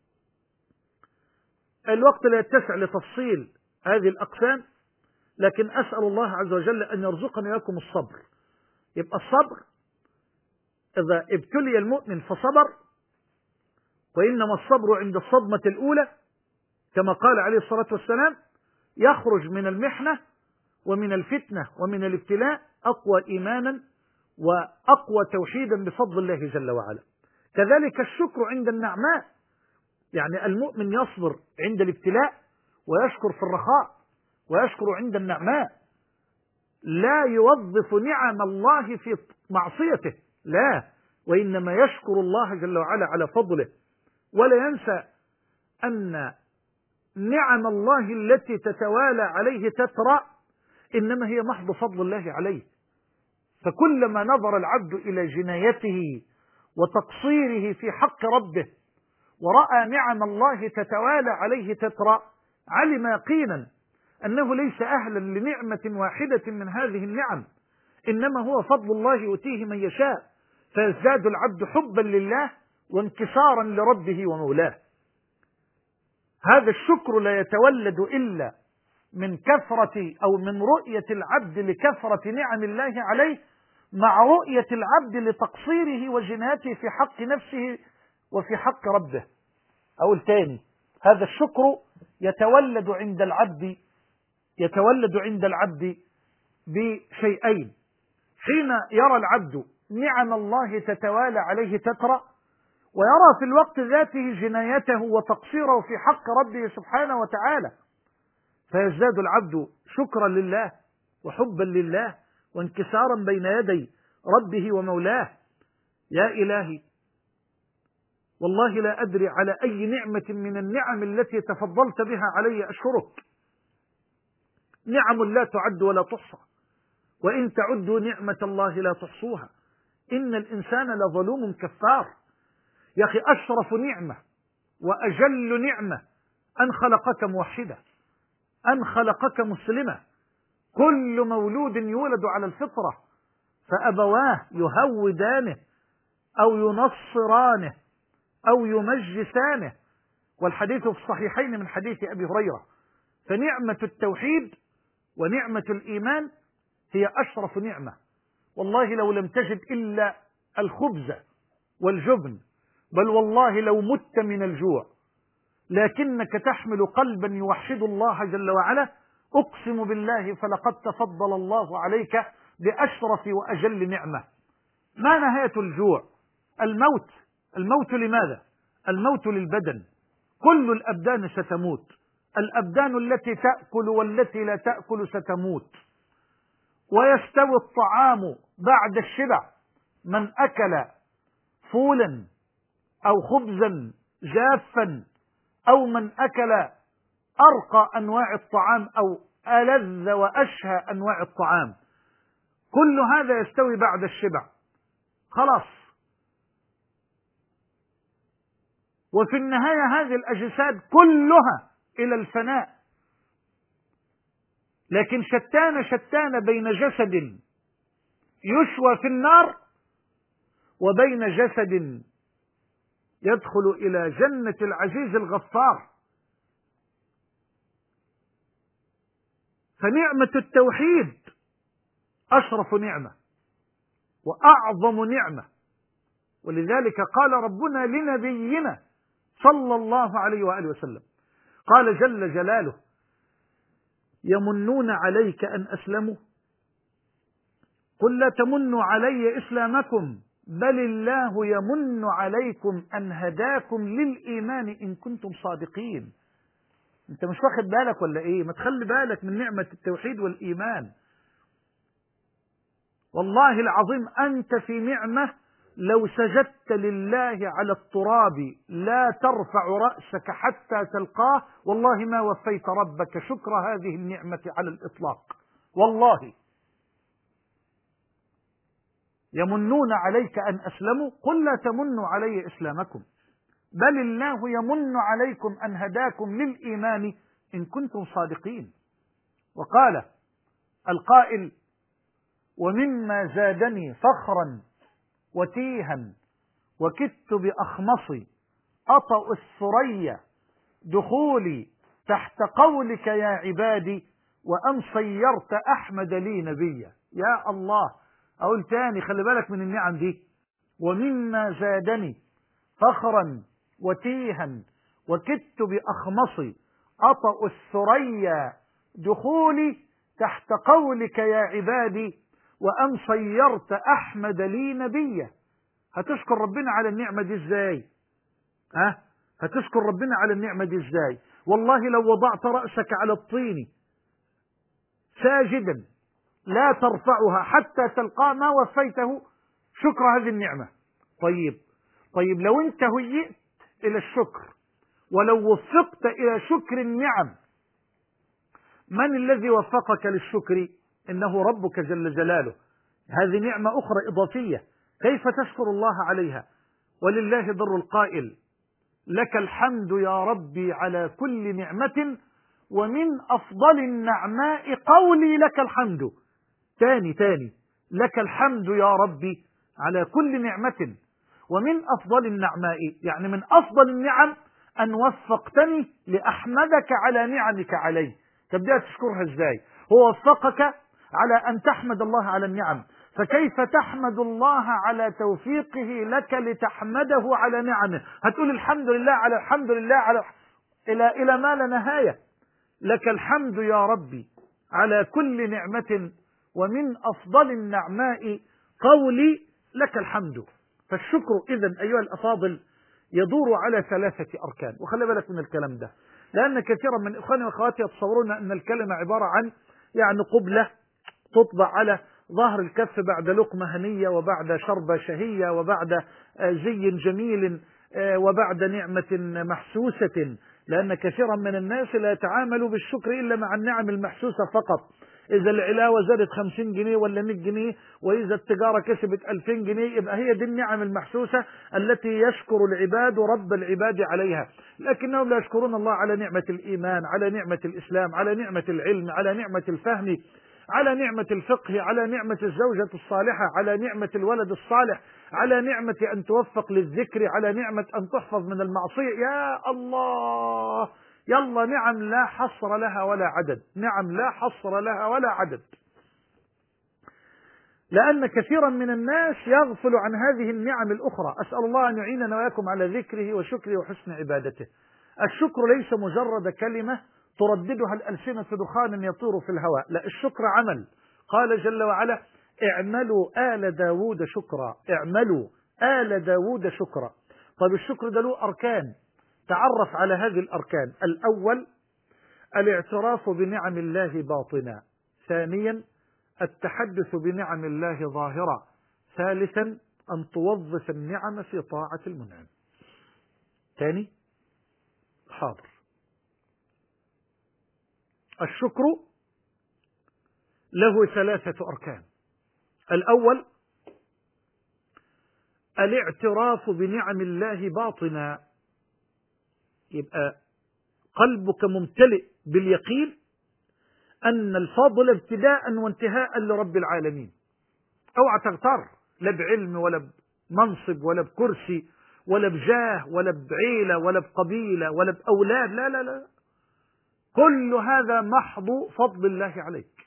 الوقت لا يتسع لتفصيل هذه الأقسام، لكن أسأل الله عز وجل أن يرزقنا وإياكم الصبر. يبقى الصبر إذا ابتلي المؤمن فصبر، وإنما الصبر عند الصدمة الأولى كما قال عليه الصلاة والسلام: يخرج من المحنة ومن الفتنة ومن الابتلاء أقوى إيمانا وأقوى توحيدا بفضل الله جل وعلا. كذلك الشكر عند النعماء، يعني المؤمن يصبر عند الابتلاء ويشكر في الرخاء ويشكر عند النعماء، لا يوظف نعم الله في معصيته، لا، وإنما يشكر الله جل وعلا على فضله، ولا ينسى أن نعم الله التي تتوالى عليه تترى إنما هي محض فضل الله عليه. فكلما نظر العبد إلى جنايته وتقصيره في حق ربه ورأى نعم الله تتوالى عليه تترى، علم يقينا أنه ليس أهلا لنعمة واحدة من هذه النعم، إنما هو فضل الله يؤتيه من يشاء، فيزداد العبد حبا لله وانكسارا لربه ومولاه. هذا الشكر لا يتولد إلا من كثرة أو من رؤية العبد لكثرة نعم الله عليه، مع رؤية العبد لتقصيره وجنايته في حق نفسه وفي حق ربه. أو الثاني، هذا الشكر يتولد عند العبد يتولد عند العبد بشيئين: حين يرى العبد نعم الله تتوالى عليه تترى، ويرى في الوقت ذاته جنايته وتقصيره في حق ربه سبحانه وتعالى، فيزداد العبد شكرا لله وحبا لله وانكسارا بين يدي ربه ومولاه. يا إلهي والله لا أدري على أي نعمة من النعم التي تفضلت بها علي أشكرك. نعم لا تعد ولا تحصى، وإن تعدوا نعمة الله لا تحصوها، إن الإنسان لظلوم كفار. يا أخي أشرف نعمة وأجل نعمة أن خلقك موحدة، أن خلقك مسلمة. كل مولود يولد على الفطرة، فأبواه يهودانه أو ينصرانه أو يمجسانه، والحديث في الصحيحين من حديث أبي هريرة. فنعمة التوحيد ونعمة الإيمان هي أشرف نعمة. والله لو لم تجد إلا الخبز والجبن، بل والله لو مت من الجوع، لكنك تحمل قلبا يوحد الله جل وعلا، أقسم بالله فلقد تفضل الله عليك بأشرف وأجل نعمة. ما نهاية الجوع؟ الموت. الموت لماذا؟ الموت للبدن. كل الأبدان ستموت، الأبدان التي تأكل والتي لا تأكل ستموت. ويستوي الطعام بعد الشبع، من أكل فولا أو خبزا جافا، أو من أكل أرقى أنواع الطعام أو ألذ وأشهى أنواع الطعام، كل هذا يستوي بعد الشبع خلاص. وفي النهاية هذه الأجساد كلها إلى الفناء، لكن شتان شتان بين جسد يشوى في النار وبين جسد يدخل إلى جنة العزيز الغفار. فنعمة التوحيد أشرف نعمة وأعظم نعمة، ولذلك قال ربنا لنبينا صلى الله عليه وآله وسلم، قال جل جلاله: يمنون عليك أن أسلموا قل لا تمنوا علي إسلامكم بل الله يمن عليكم أن هداكم للإيمان إن كنتم صادقين. أنت مش واخد بالك ولا إيه؟ ما تخلي بالك من نعمة التوحيد والإيمان. والله العظيم أنت في نعمة، لو سجدت لله على التراب لا ترفع رأسك حتى تلقاه، والله ما وفيت ربك شكر هذه النعمة على الإطلاق. والله يمنون عليك أن أسلموا قل لا تمنوا علي إسلامكم بل الله يمن عليكم أن هداكم للإيمان إن كنتم صادقين. وقال القائل: ومما زادني فخرا وتيها وكدت بأخمصي أطأ الثريا دخولي تحت قولك يا عبادي وأن صيرت أحمد لي نبيا. يا الله، أقول تاني، خلي بالك من النعم دي. ومما زادني فخرا وتيها وكدت بأخمصي أطأ الثريا دخولي تحت قولك يا عبادي وأن صيرت أحمد لي نبيا. هتشكر ربنا على النعمة دي ازاي؟ ها؟ هتشكر ربنا على النعمة دي ازاي؟ والله لو وضعت رأسك على الطين ساجدا لا ترفعها حتى تلقى ما وفيته شكر هذه النعمة. طيب طيب لو انت هيئت إلى الشكر ولو وفقت إلى شكر النعم، من الذي وفقك للشكر؟ إنه ربك جل جلاله. هذه نعمة أخرى إضافية، كيف تشكر الله عليها؟ ولله در القائل: لك الحمد يا ربي على كل نعمة ومن أفضل النعماء قولي لك الحمد. تاني تاني لك الحمد يا ربي على كل نعمة ومن أفضل النعماء، يعني من أفضل النعم أن وفقتني لأحمدك على نعمك علي. تبدأ تشكرها ازاي؟ هو وفقك على أن تحمد الله على النعم، فكيف تحمد الله على توفيقه لك لتحمده على نعمه؟ هتقول الحمد لله على الحمد لله على إلى إلى ما لا نهاية. لك الحمد يا ربي على كل نعمة ومن أفضل النعماء قولي لك الحمد. فالشكر إذن أيها الأفاضل يدور على ثلاثة أركان، وخلي بالك من الكلام ده، لأن كثيرا من إخواني وأخواتي يتصورون أن الكلمة عبارة عن يعني قبلة تطبع على ظهر الكف بعد لقمة هنية وبعد شربة شهية وبعد زي جميل وبعد نعمة محسوسة، لأن كثيرا من الناس لا يتعاملوا بالشكر إلا مع النعم المحسوسة فقط. إذا العلاوة زادت خمسين جنيه ولا مئة جنيه، وإذا التجارة كسبت ألفين جنيه، يبقى هي دي النعم المحسوسة التي يشكر العباد رب العباد عليها. لكنهم لا يشكرون الله على نعمة الإيمان، على نعمة الإسلام، على نعمة العلم، على نعمة الفهم، على نعمة الفقه، على نعمة الزوجة الصالحة، على نعمة الولد الصالح، على نعمة أن توفق للذكر، على نعمة أن تحفظ من المعصية. يا الله، يلا نعم لا حصر لها ولا عدد، نعم لا حصر لها ولا عدد. لأن كثيرا من الناس يغفل عن هذه النعم الأخرى. أسأل الله أن يعيننا وإياكم على ذكره وشكره وحسن عبادته. الشكر ليس مجرد كلمة ترددها الألسنة دخانا يطير في الهواء، لا، الشكر عمل. قال جل وعلا: اعملوا آل داود شكرا، اعملوا آل داود شكرا. طيب الشكر ده له أركان، تعرف على هذه الأركان. الأول الاعتراف بنعم الله باطنا، ثانيا التحدث بنعم الله ظاهرا، ثالثا أن توظف النعم في طاعة المنعم. ثاني حاضر. الشكر له ثلاثة أركان. الأول الاعتراف بنعم الله باطنا، يبقى قلبك ممتلئ باليقين أن الفضل ابتداء وانتهاء لرب العالمين. اوعى تغتر، لا بعلم ولا بمنصب ولا بكرسي ولا بجاه ولا بعيلة ولا بقبيلة ولا بأولاد، لا لا لا، كل هذا محض فضل الله عليك،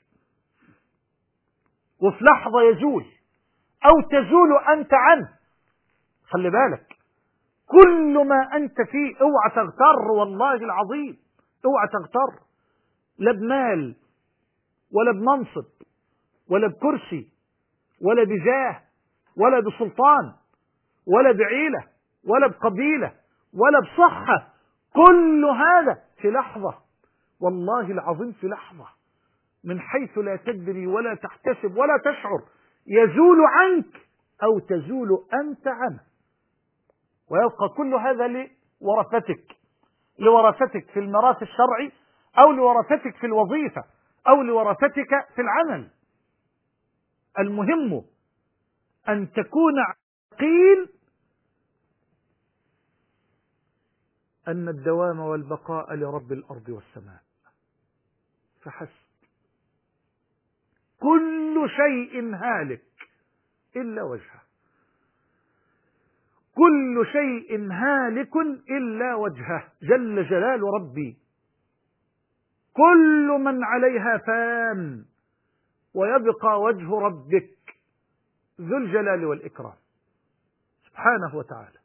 وفي لحظة يزول أو تزول أنت عنه. خلي بالك، كل ما أنت فيه اوعى تغتر، والله العظيم اوعى تغتر، لا بمال ولا بمنصب ولا بكرسي ولا بجاه ولا بسلطان ولا بعيلة ولا بقبيلة ولا بصحة، كل هذا في لحظة، والله العظيم في لحظة، من حيث لا تدري ولا تحتسب ولا تشعر، يزول عنك أو تزول أنت عنه، ويبقى كل هذا لورثتك، لورثتك في الميراث الشرعي، أو لورثتك في الوظيفة، أو لورثتك في العمل. المهم أن تكون عقيل أن الدوام والبقاء لرب الأرض والسماء فحسب. كل شيء هالك إلا وجهه، كل شيء هالك إلا وجهه جل جلال ربي. كل من عليها فان ويبقى وجه ربك ذو الجلال والإكرام سبحانه وتعالى.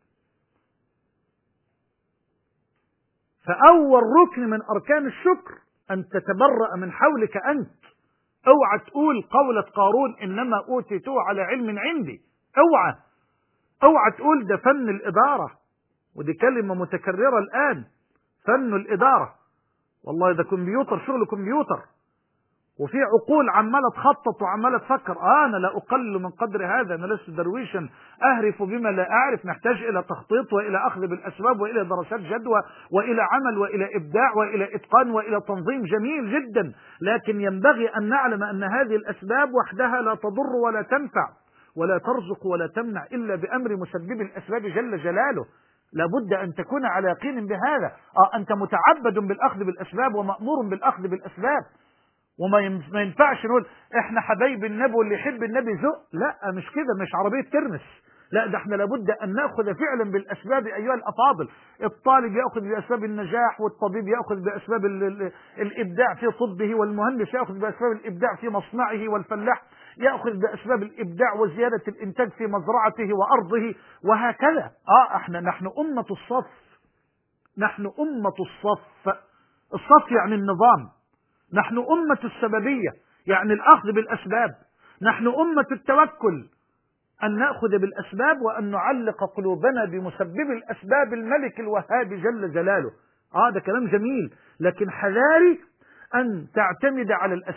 فأول ركن من أركان الشكر أن تتبرأ من حولك أنت. اوعى تقول قولة قارون إنما أوتيته على علم عندي، اوعى اوعى تقول ده فن الإدارة، ودي كلمة متكررة الآن، فن الإدارة. والله ده كمبيوتر، شغل كمبيوتر، وفي عقول عمالة تخطط وعمالة تفكر. آه أنا لا أقل من قدر هذا، أنا لست درويشا أهرف بما لا أعرف. نحتاج إلى تخطيط وإلى أخذ بالأسباب وإلى دراسات جدوى وإلى عمل وإلى إبداع وإلى إتقان وإلى تنظيم جميل جدا، لكن ينبغي أن نعلم أن هذه الأسباب وحدها لا تضر ولا تنفع ولا ترزق ولا تمنع إلا بأمر مسبب الأسباب جل جلاله. لابد أن تكون على يقين بهذا. آه أنت متعبد بالأخذ بالأسباب ومأمور بالأخذ بالأسباب، وما ينفعش نقول احنا حبايب النبي واللي يحب النبي ذوق. لا، مش كده، مش عربية ترمس. لا، ده احنا لابد ان ناخذ فعلا بالاسباب ايها الافاضل. الطالب ياخذ باسباب النجاح، والطبيب ياخذ باسباب ال ال الابداع في طبه، والمهندس ياخذ باسباب الابداع في مصنعه، والفلاح ياخذ باسباب الابداع وزياده الانتاج في مزرعته وارضه، وهكذا. اه احنا نحن امة الصف، نحن امة الصف. الصف يعني النظام. نحن أمة السببية يعني الأخذ بالأسباب. نحن أمة التوكل، أن نأخذ بالأسباب وأن نعلق قلوبنا بمسبب الأسباب الملك الوهاب جل جلاله. هذا آه كلام جميل، لكن حذاري أن تعتمد على الأسباب.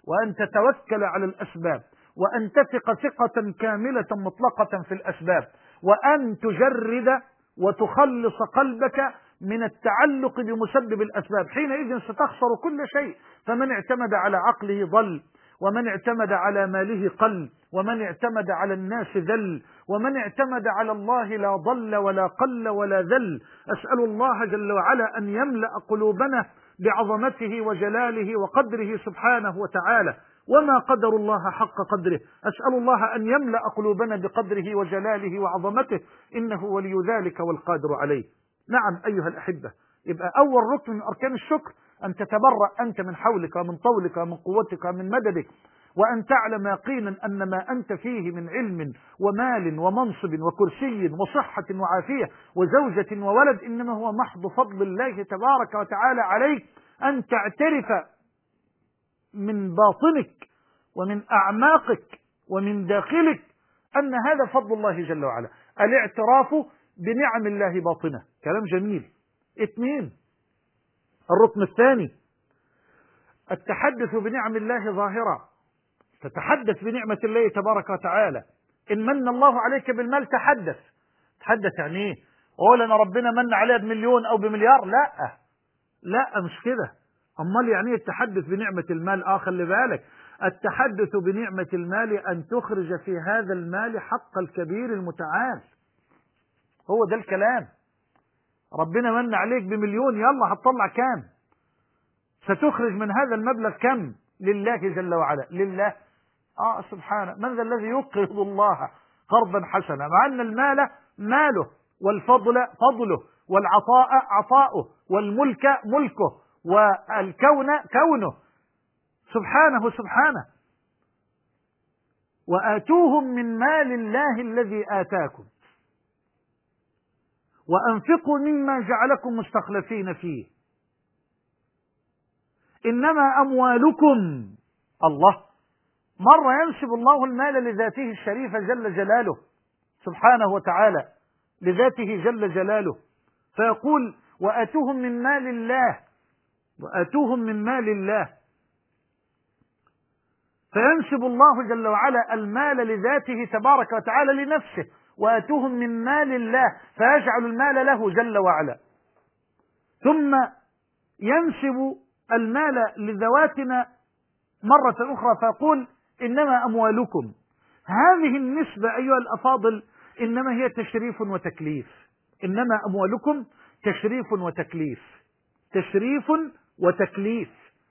وأن تتوكل على الأسباب، وأن تثق ثقة كاملة مطلقة في الأسباب، وأن تجرد وتخلص قلبك من التعلق بمسبب الأسباب. حينئذ ستخسر كل شيء. فمن اعتمد على عقله ضل، ومن اعتمد على ماله قل، ومن اعتمد على الناس ذل، ومن اعتمد على الله لا ضل ولا قل ولا ذل. أسأل الله جل وعلا أن يملأ قلوبنا بعظمته وجلاله وقدره سبحانه وتعالى، وما قدر الله حق قدره. أسأل الله أن يملأ قلوبنا بقدره وجلاله وعظمته، إنه ولي ذلك والقادر عليه. نعم أيها الأحبة، يبقى أول ركن من أركان الشكر أن تتبرأ أنت من حولك ومن طولك ومن قوتك ومن مددك، وأن تعلم يقينا أن ما أنت فيه من علم ومال ومنصب وكرسي وصحة وعافية وزوجة وولد إنما هو محض فضل الله تبارك وتعالى عليك. أن تعترف من باطنك ومن أعماقك ومن داخلك أن هذا فضل الله جل وعلا. الاعتراف بنعم الله باطنة، كلام جميل. اثنين، الركن الثاني التحدث بنعم الله ظاهرة. تتحدث بنعمة الله تبارك وتعالى. إن من الله عليك بالمال تحدث. تحدث يعني ايه؟ قول أنا ربنا من عليها بمليون أو بمليار؟ لا لا مش كده. أمال يعني ايه التحدث بنعمة المال؟ آه خلي بالك، التحدث بنعمة المال أن تخرج في هذا المال حق الكبير المتعال. هو ده الكلام. ربنا من عليك بمليون، يلا هتطلع كام؟ ستخرج من هذا المبلغ كم؟ لله جل وعلا. لله آه سبحانه. من ذا الذي يقرض الله قرضا حسنا؟ مع أن المال ماله، والفضل فضله، والعطاء عطاؤه، والملك ملكه، والكون كونه سبحانه سبحانه. وآتوهم من مال الله الذي آتاكم وأنفقوا مما جعلكم مستخلفين فيه إنما أموالكم. الله مرة ينسب الله المال لذاته الشريفة جل جلاله سبحانه وتعالى، لذاته جل جلاله، فيقول وآتوهم من مال الله، وآتوهم من مال الله، فينسب الله جل وعلا المال لذاته تبارك وتعالى لنفسه، وآتوهم من مال الله، فيجعل المال له جل وعلا. ثم ينسب المال لذواتنا مرة أخرى فيقول إنما أموالكم. هذه النسبة أيها الأفاضل إنما هي تشريف وتكليف. إنما أموالكم تشريف وتكليف، تشريف وتكليف.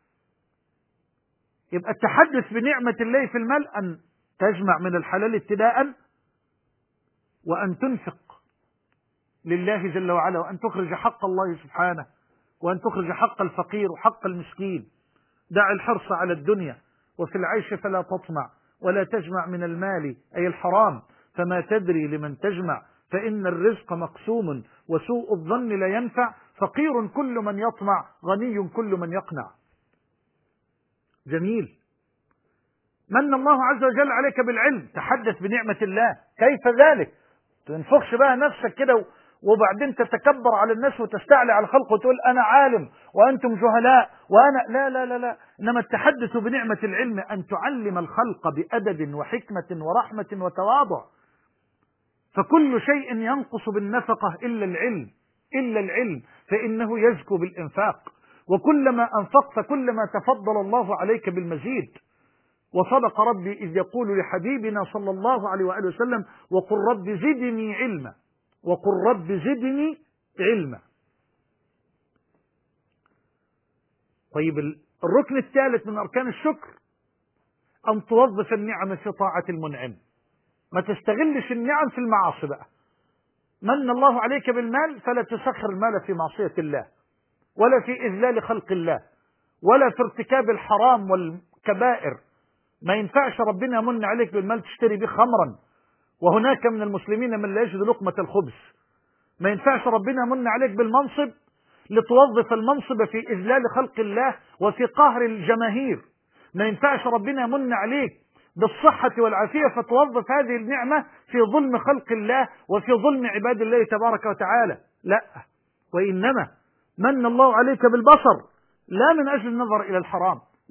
يبقى التحدث بنعمة الله في المال أن تجمع من الحلال ابتداء، وأن تنفق لله جل وعلا، وأن تخرج حق الله سبحانه، وأن تخرج حق الفقير وحق المسكين. دع الحرص على الدنيا، وفي العيش فلا تطمع، ولا تجمع من المال أي الحرام، فما تدري لمن تجمع، فإن الرزق مقسوم، وسوء الظن لا ينفع، فقير كل من يطمع، غني كل من يقنع. جميل. من الله عز وجل عليك بالعلم، تحدث بنعمة الله. كيف ذلك؟ تنفخش بقى نفسك كده وبعدين تتكبر على الناس وتستعلي على الخلق وتقول أنا عالم وأنتم جهلاء وأنا لا لا لا لا. إنما التحدث بنعمة العلم أن تعلم الخلق بأدب وحكمة ورحمة وتواضع. فكل شيء ينقص بالنفقة إلا العلم، إلا العلم، فإنه يزكو بالإنفاق، وكلما أنفقت كلما تفضل الله عليك بالمزيد. وصدق ربي إذ يقول لحبيبنا صلى الله عليه وآله وسلم وقل رب زدني علما، وقل رب زدني علما. طيب الركن الثالث من أركان الشكر أن توظف النعم في طاعة المنعم. ما تستغلش النعم في المعاصي بقى. من الله عليك بالمال فلا تسخر المال في معصية الله، ولا في إذلال خلق الله، ولا في ارتكاب الحرام والكبائر. ما ينفعش ربنا يمن عليك بالمال تشتري به خمرا، وهناك من المسلمين من لا يجد لقمة الخبز. ما ينفعش ربنا يمن عليك بالمنصب لتوظف المنصب في إذلال خلق الله وفي قهر الجماهير. ما ينفعش ربنا يمن عليك بالصحة والعافية فتوظف هذه النعمة في ظلم خلق الله وفي ظلم عباد الله تبارك وتعالى. لا، وإنما من الله عليك بالبصر لا من أجل النظر إلى الحرام،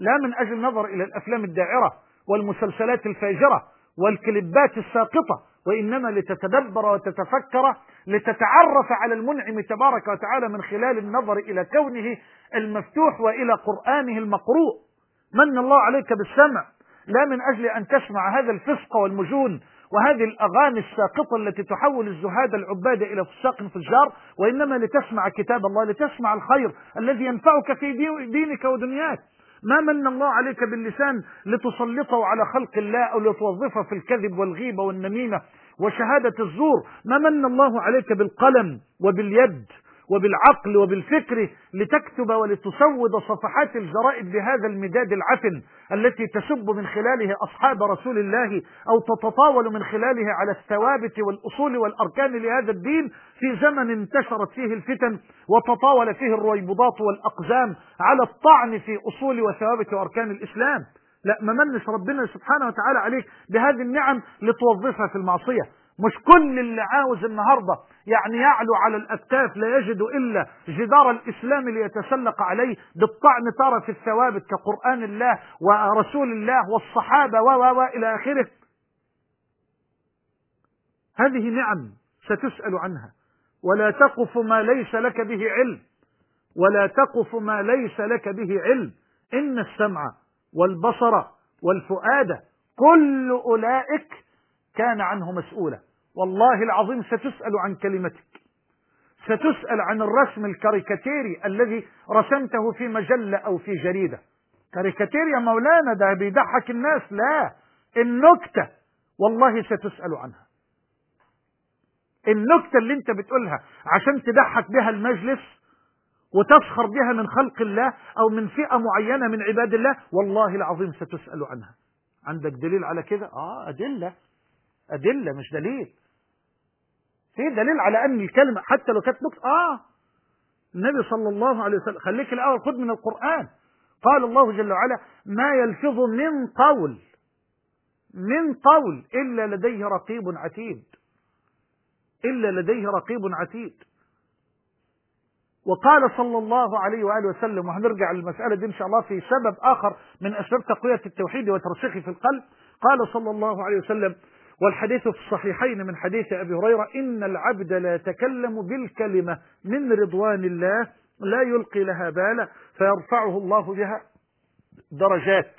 لا من أجل النظر إلى الأفلام الداعرة والمسلسلات الفاجرة والكليبات الساقطة، وإنما لتتدبر وتتفكر، لتتعرف على المنعم تبارك وتعالى من خلال النظر إلى كونه المفتوح وإلى قرآنه المقروء. من الله عليك بالسمع، لا من أجل أن تسمع هذا الفسق والمجون وهذه الأغاني الساقطة التي تحول الزهاد العباد إلى فساق فجار، وإنما لتسمع كتاب الله، لتسمع الخير الذي ينفعك في دينك ودنياك. ما من الله عليك باللسان لتسلطه على خلق الله أو لتوظفه في الكذب والغيبة والنميمة وشهادة الزور. ما من الله عليك بالقلم وباليد وبالعقل وبالفكر لتكتب ولتسود صفحات الجرائد بهذا المداد العفن التي تسب من خلاله أصحاب رسول الله أو تتطاول من خلاله على الثوابت والأصول والأركان لهذا الدين في زمن انتشرت فيه الفتن وتطاول فيه الرويبضات والأقزام على الطعن في أصول وثوابت وأركان الإسلام. لا، ما منش ربنا سبحانه وتعالى عليك بهذه النعم لتوظفها في المعصية. مش كل اللي عاوز النهاردة يعني يعلو على الأكتاف لا يجد إلا جدار الإسلام ليتسلق عليه بالطعن ترى في الثوابت كقرآن الله ورسول الله والصحابة و إلى آخره. هذه نعم ستسأل عنها. ولا تقف ما ليس لك به علم، ولا تقف ما ليس لك به علم. إن السمع والبصر والفؤاد كل أولئك كان عنه مسؤولا. والله العظيم ستسأل عن كلمتك، ستسأل عن الرسم الكاريكاتيري الذي رسمته في مجلة أو في جريدة. كاريكاتير يا مولانا ده بيضحك الناس، لا، النكتة والله ستسأل عنها. النكتة اللي انت بتقولها عشان تضحك بها المجلس وتسخر بها من خلق الله أو من فئة معينة من عباد الله، والله العظيم ستسأل عنها. عندك دليل على كده؟ آه أدلة، أدلة مش دليل. في دليل على أن الكلمة حتى لو كانت نكتة. آه النبي صلى الله عليه وسلم، خليك الأول خذ من القرآن. قال الله جل وعلا: ما يلفظ من قول من قول إلا لديه رقيب عتيد، إلا لديه رقيب عتيد. وقال صلى الله عليه وآله وسلم، وهنرجع للمسألة دي إن شاء الله في سبب آخر من أسباب تقوية التوحيد وترسيخه في القلب. قال صلى الله عليه وسلم، والحديث في الصحيحين من حديث أبي هريرة: إن العبد لا يتكلم بالكلمة من رضوان الله لا يلقي لها بالا فيرفعه الله بها درجات،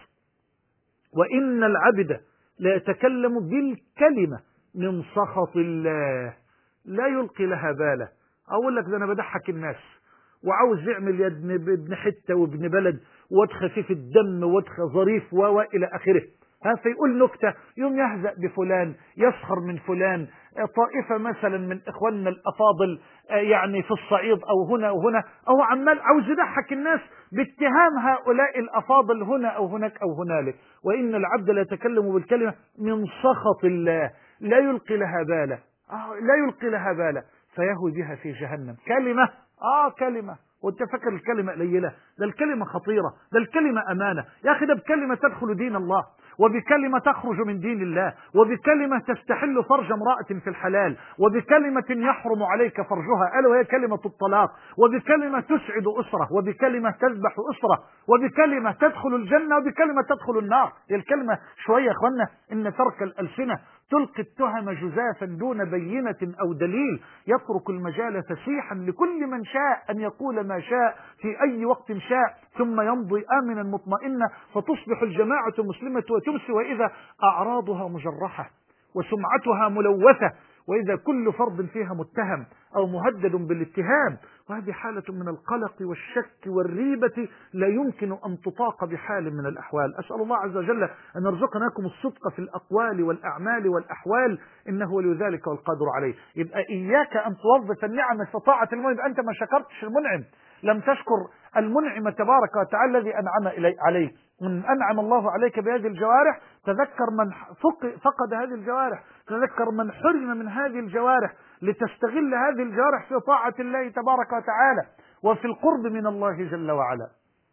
وإن العبد لا يتكلم بالكلمة من سخط الله لا يلقي لها بالا. أقول لك ده أنا بضحك الناس وعاوز يعمل يا ابن حتة وابن بلد واد خفيف الدم واد ظريف وإلى آخره، ها فيقول نكتة يوم يهزأ بفلان، يسخر من فلان، طائفة مثلا من إخواننا الأفاضل يعني في الصعيد أو هنا أو هنا، أو عمال عاوز يضحك الناس باتهام هؤلاء الأفاضل هنا أو هناك أو هنالك. وإن العبد لا يتكلم بالكلمة من سخط الله لا يلقي لها بالا، آه لا يلقي لها بالا فيهوي بها في جهنم. كلمة، آه كلمة، وانت فاكر الكلمة قليلة؟ ده الكلمة خطيرة، ده الكلمة أمانة يا أخي. ده بكلمة تدخل دين الله، وبكلمة تخرج من دين الله، وبكلمة تستحل فرج امرأة في الحلال، وبكلمة يحرم عليك فرجها ألا وهي كلمة الطلاق، وبكلمة تسعد أسرة، وبكلمة تذبح أسرة، وبكلمة تدخل الجنة، وبكلمة تدخل النار. الكلمة شوية يا أخوانا، إن ترك الألسنة تلقي التهم جزافا دون بينة أو دليل، يترك المجال فسيحا لكل من شاء أن يقول ما شاء في أي وقت شاء، ثم يمضي آمنا مطمئنا فتصبح الجماعة مسلمة وتمسي وإذا أعراضها مجرحة وسمعتها ملوثة، وإذا كل فرد فيها متهم أو مهدد بالاتهام. وهذه حالة من القلق والشك والريبة لا يمكن أن تطاق بحال من الأحوال. أسأل الله عز وجل أن يرزقناكم الصدق في الأقوال والأعمال والأحوال، إنه ولي ذلك والقادر عليه. يبقى إياك أن توظف النعم في طاعة المنعم، أنت ما شكرتش المنعم، لم تشكر المنعم تبارك وتعالى الذي أنعم عليك. من أنعم الله عليك بهذه الجوارح تذكر من فقد هذه الجوارح، تذكر من حرم من هذه الجوارح، لتستغل هذه الجوارح في طاعة الله تبارك وتعالى وفي القرب من الله جل وعلا.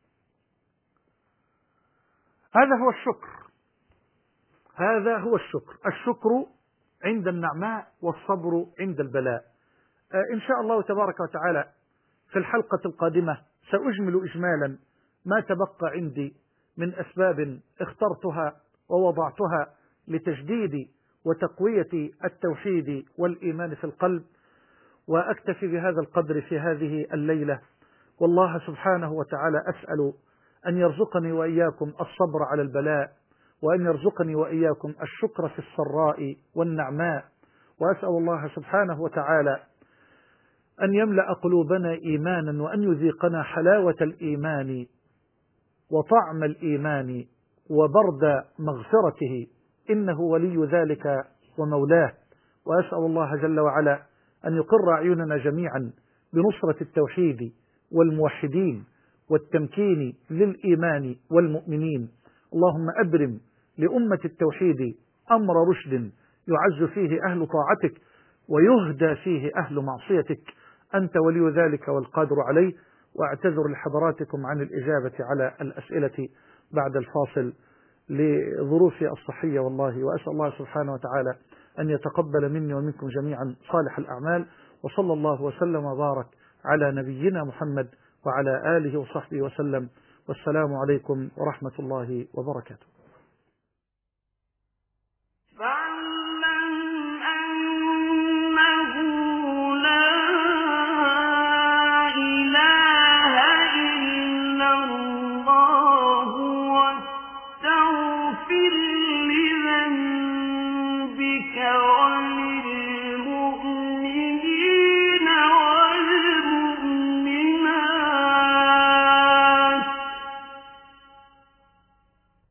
هذا هو الشكر، هذا هو الشكر. الشكر عند النعماء والصبر عند البلاء. آه إن شاء الله تبارك وتعالى في الحلقة القادمة سأجمل إجمالا ما تبقى عندي من أسباب اخترتها ووضعتها لتجديد وتقوية التوحيد والإيمان في القلب، وأكتفي بهذا القدر في هذه الليلة. والله سبحانه وتعالى أسأل أن يرزقني وإياكم الصبر على البلاء، وأن يرزقني وإياكم الشكر في السراء والنعماء، وأسأل الله سبحانه وتعالى أن يملأ قلوبنا إيمانا، وأن يذيقنا حلاوة الإيمان وطعم الإيمان وبرد مغفرته، إنه ولي ذلك ومولاه. وأسأل الله جل وعلا أن يقر أعيننا جميعا بنصرة التوحيد والموحدين والتمكين للإيمان والمؤمنين. اللهم أبرم لأمة التوحيد أمر رشد يعز فيه أهل طاعتك ويهدى فيه أهل معصيتك، أنت ولي ذلك والقادر عليه. وأعتذر لحضراتكم عن الإجابة على الأسئلة بعد الفاصل لظروفي الصحية والله، وأسأل الله سبحانه وتعالى أن يتقبل مني ومنكم جميعا صالح الأعمال، وصلى الله وسلم وبارك على نبينا محمد وعلى آله وصحبه وسلم، والسلام عليكم ورحمة الله وبركاته.